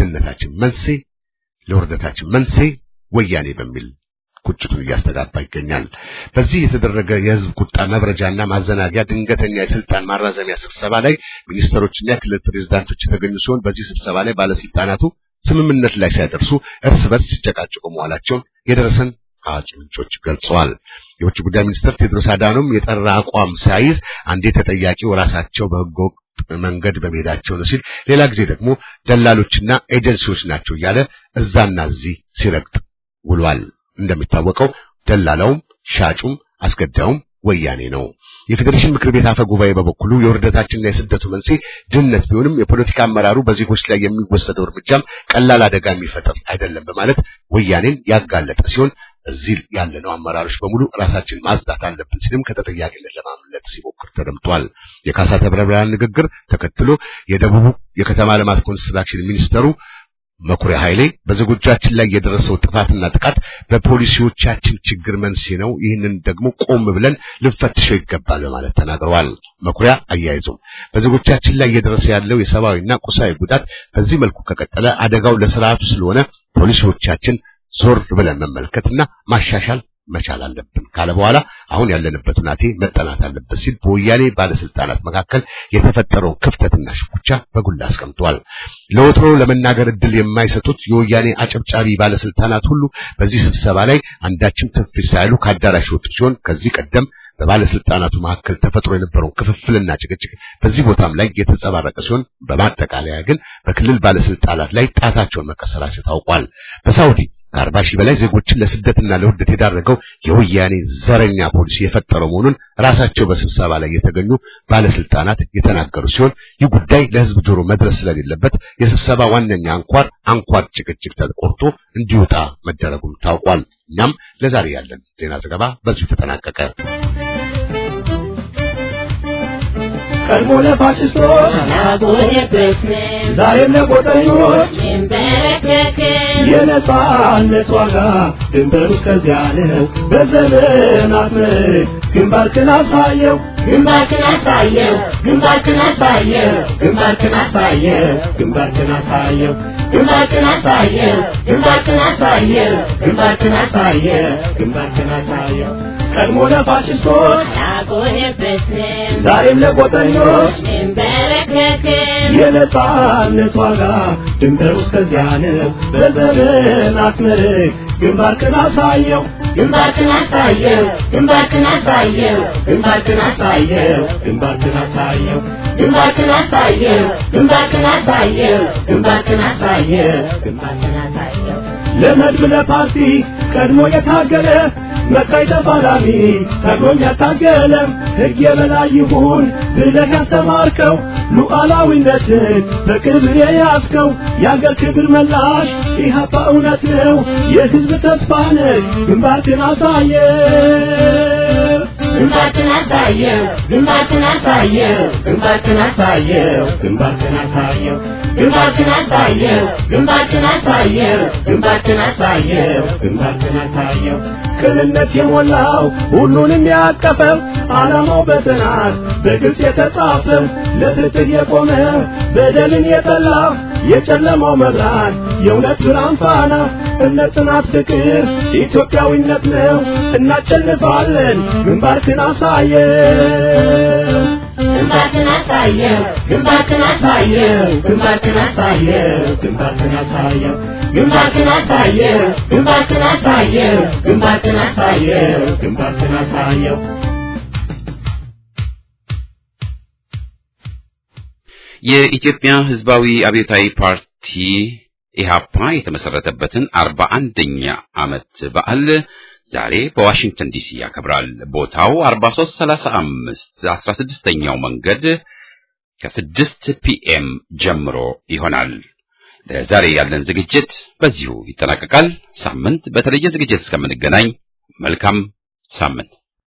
ለውርደታችን መንስኤ ወያኔ በሚል ቁጭቱን እያስተጋባ ይገኛል። በዚህ የተደረገ የህዝብ ቁጣ መብረጃና ማዘናጊያ ድንገተኛ የስልጣን ማራዘሚያ ስብሰባ ላይ ሚኒስትሮችና የክልል ፕሬዝዳንቶች የተገኙ ሲሆን በዚህ ስብሰባ ላይ ባለስልጣናቱ ስምምነት ላይ ሳይደርሱ እርስ በርስ ሲጨቃጨቁ መዋላቸውን የደረሰን አዋቂ ምንጮች ገልጸዋል። የውጭ ጉዳይ ሚኒስትር ቴድሮስ አድሃኖም የጠራ አቋም ሳይዝ አንዴ ተጠያቂው ራሳቸው በህገወጥ መንገድ በመሄዳቸው ነው ሲል፣ ሌላ ጊዜ ደግሞ ደላሎችና ኤጀንሲዎች ናቸው እያለ እዛና እዚህ ሲረግጥ ውሏል። እንደሚታወቀው ደላላውም ሻጩም አስገዳዩም ወያኔ ነው። የፌዴሬሽን ምክር ቤት አፈ ጉባኤ በበኩሉ የውርደታችንና የስደቱ መንስኤ ድህነት ቢሆንም የፖለቲካ አመራሩ በዜጎች ላይ የሚወሰደው እርምጃም ቀላል አደጋ የሚፈጥር አይደለም በማለት ወያኔን ያጋለጠ ሲሆን እዚህ ያለነው አመራሮች በሙሉ ራሳችን ማጽዳት አለብን ሲልም ከተጠያቂነት ለማምለጥ ሲሞክር ተደምጧል። የካሳ ተብረብራን ንግግር ተከትሎ የደቡብ የከተማ ልማት ኮንስትራክሽን ሚኒስተሩ መኩሪያ ኃይሌ በዜጎቻችን ላይ የደረሰው ጥፋትና ጥቃት በፖሊሲዎቻችን ችግር መንስኤ ነው፣ ይህንን ደግሞ ቆም ብለን ልንፈትሸው ይገባል በማለት ተናግረዋል። መኩሪያ አያይዘው በዜጎቻችን ላይ እየደረሰ ያለው የሰብአዊና ቁሳዊ ጉዳት በዚህ መልኩ ከቀጠለ አደጋው ለስርዓቱ ስለሆነ ፖሊሲዎቻችን ዞር ብለን መመልከትና ማሻሻል መቻል አለብን ካለ በኋላ አሁን ያለንበት ሁኔታ መጠናት አለበት ሲል በወያኔ ባለስልጣናት መካከል የተፈጠረው ክፍተትና ሽኩቻ በጉልህ አስቀምጧል። ለወትሮ ለመናገር እድል የማይሰጡት የወያኔ አጨብጫቢ ባለስልጣናት ሁሉ በዚህ ስብሰባ ላይ አንዳችም ትንፍሽ ሳይሉ ከአዳራሽ ወጡ ሲሆን ከዚህ ቀደም በባለስልጣናቱ መካከል ተፈጥሮ የነበረው ክፍፍልና ጭቅጭቅ በዚህ ቦታም ላይ የተንጸባረቀ ሲሆን በማጠቃለያ ግን በክልል ባለስልጣናት ላይ ጣታቸውን መቀሰራቸው ታውቋል። በሳውዲ ከ40 ሺህ በላይ ዜጎችን ለስደትና ለውርደት የዳረገው የወያኔ ዘረኛ ፖሊሲ የፈጠረው መሆኑን ራሳቸው በስብሰባ ላይ የተገኙ ባለስልጣናት የተናገሩ ሲሆን ይህ ጉዳይ ለህዝብ ጆሮ መድረስ ስለሌለበት የስብሰባ ዋነኛ አንኳር ጭቅጭቅ ተቆርጦ እንዲወጣ መደረጉም ታውቋል። እኛም ለዛሬ ያለን ዜና ዘገባ በዚሁ ተጠናቀቀ። ቀድሞ ለፋሽስቶች ዛሬም ለቆጠኞች የነጻነት ዋጋ ድንበሩ እስከዚያ ነው። በዘመናት ምርክ ግንባርክን አሳየው ግንባርክን አሳየው ግንባርክን አሳየው ግንባርክን አሳየው ግንባርክን አሳየው ግንባርክን አሳየው ግንባርክን አሳየው ግንባርክን አሳየው ግንባርክን አሳየው ቀድሞ ለፋሽስቶች ዛሬም ለቆጠኞች የነጻነት ዋጋ ድንበሩ እስከዚያ ነው። በዘመናት ምርክ ግንባርክን አሳየው ግንባርክን አሳየው ግንባርክን አሳየው ግንባርክን አሳየው ግንባርክን አሳየው ግንባርክን አሳየው ግንባርክን አሳየው ግንባርክን አሳየው ግንባርክን አሳየው ለመድብ ለፓርቲ ቀድሞ የታገለ መካይ ተፋላሚ ታግሎም ያታገለ ሕግ የበላይ ይሁን ብለህ ያስተማርከው ሉዓላዊነትን በክብር የያዝከው የአገር ክብር መላሽ ኢህአፓ እውነት ነው የሕዝብ ተስፋ ነህ ግንባርክን አሳየው ግንባርክን አሳየው ግንባርክን አሳየው ግንባርክን አሳየው ግንባርክን አሳየው ግንባርክን አሳየው ግንባርክን አሳየው ግንባርክን አሳየው ግንባርክን አሳየው ቅንነት የሞላው ሁሉንም ያቀፈው ዓላማው በጽናት በግልጽ የተጻፈው ለፍትህ የቆመ በደልን የጠላ የጨለማው መብራት የእውነት ብርሃን ፋና እምነት፣ ጽናት፣ ፍቅር ኢትዮጵያዊነት ነው። እናሸንፋለን። ግንባርክን አሳየው ግንባርክን አሳየው ግንባርክን አሳየው ግንባርክን አሳየው ግንባርክን አሳየው ግንባርክን አሳየው ግንባርክን አሳየው ግንባርክን አሳየው ግንባርክን አሳየው የኢትዮጵያ ሕዝባዊ አብዮታዊ ፓርቲ ኢህአፓ የተመሰረተበትን 41ኛ ዓመት በዓል ዛሬ በዋሽንግተን ዲሲ ያከብራል። ቦታው 4335 16ኛው መንገድ ከ6 ፒኤም ጀምሮ ይሆናል። ለዛሬ ያለን ዝግጅት በዚሁ ይጠናቀቃል። ሳምንት በተለየ ዝግጅት እስከምንገናኝ መልካም ሳምንት።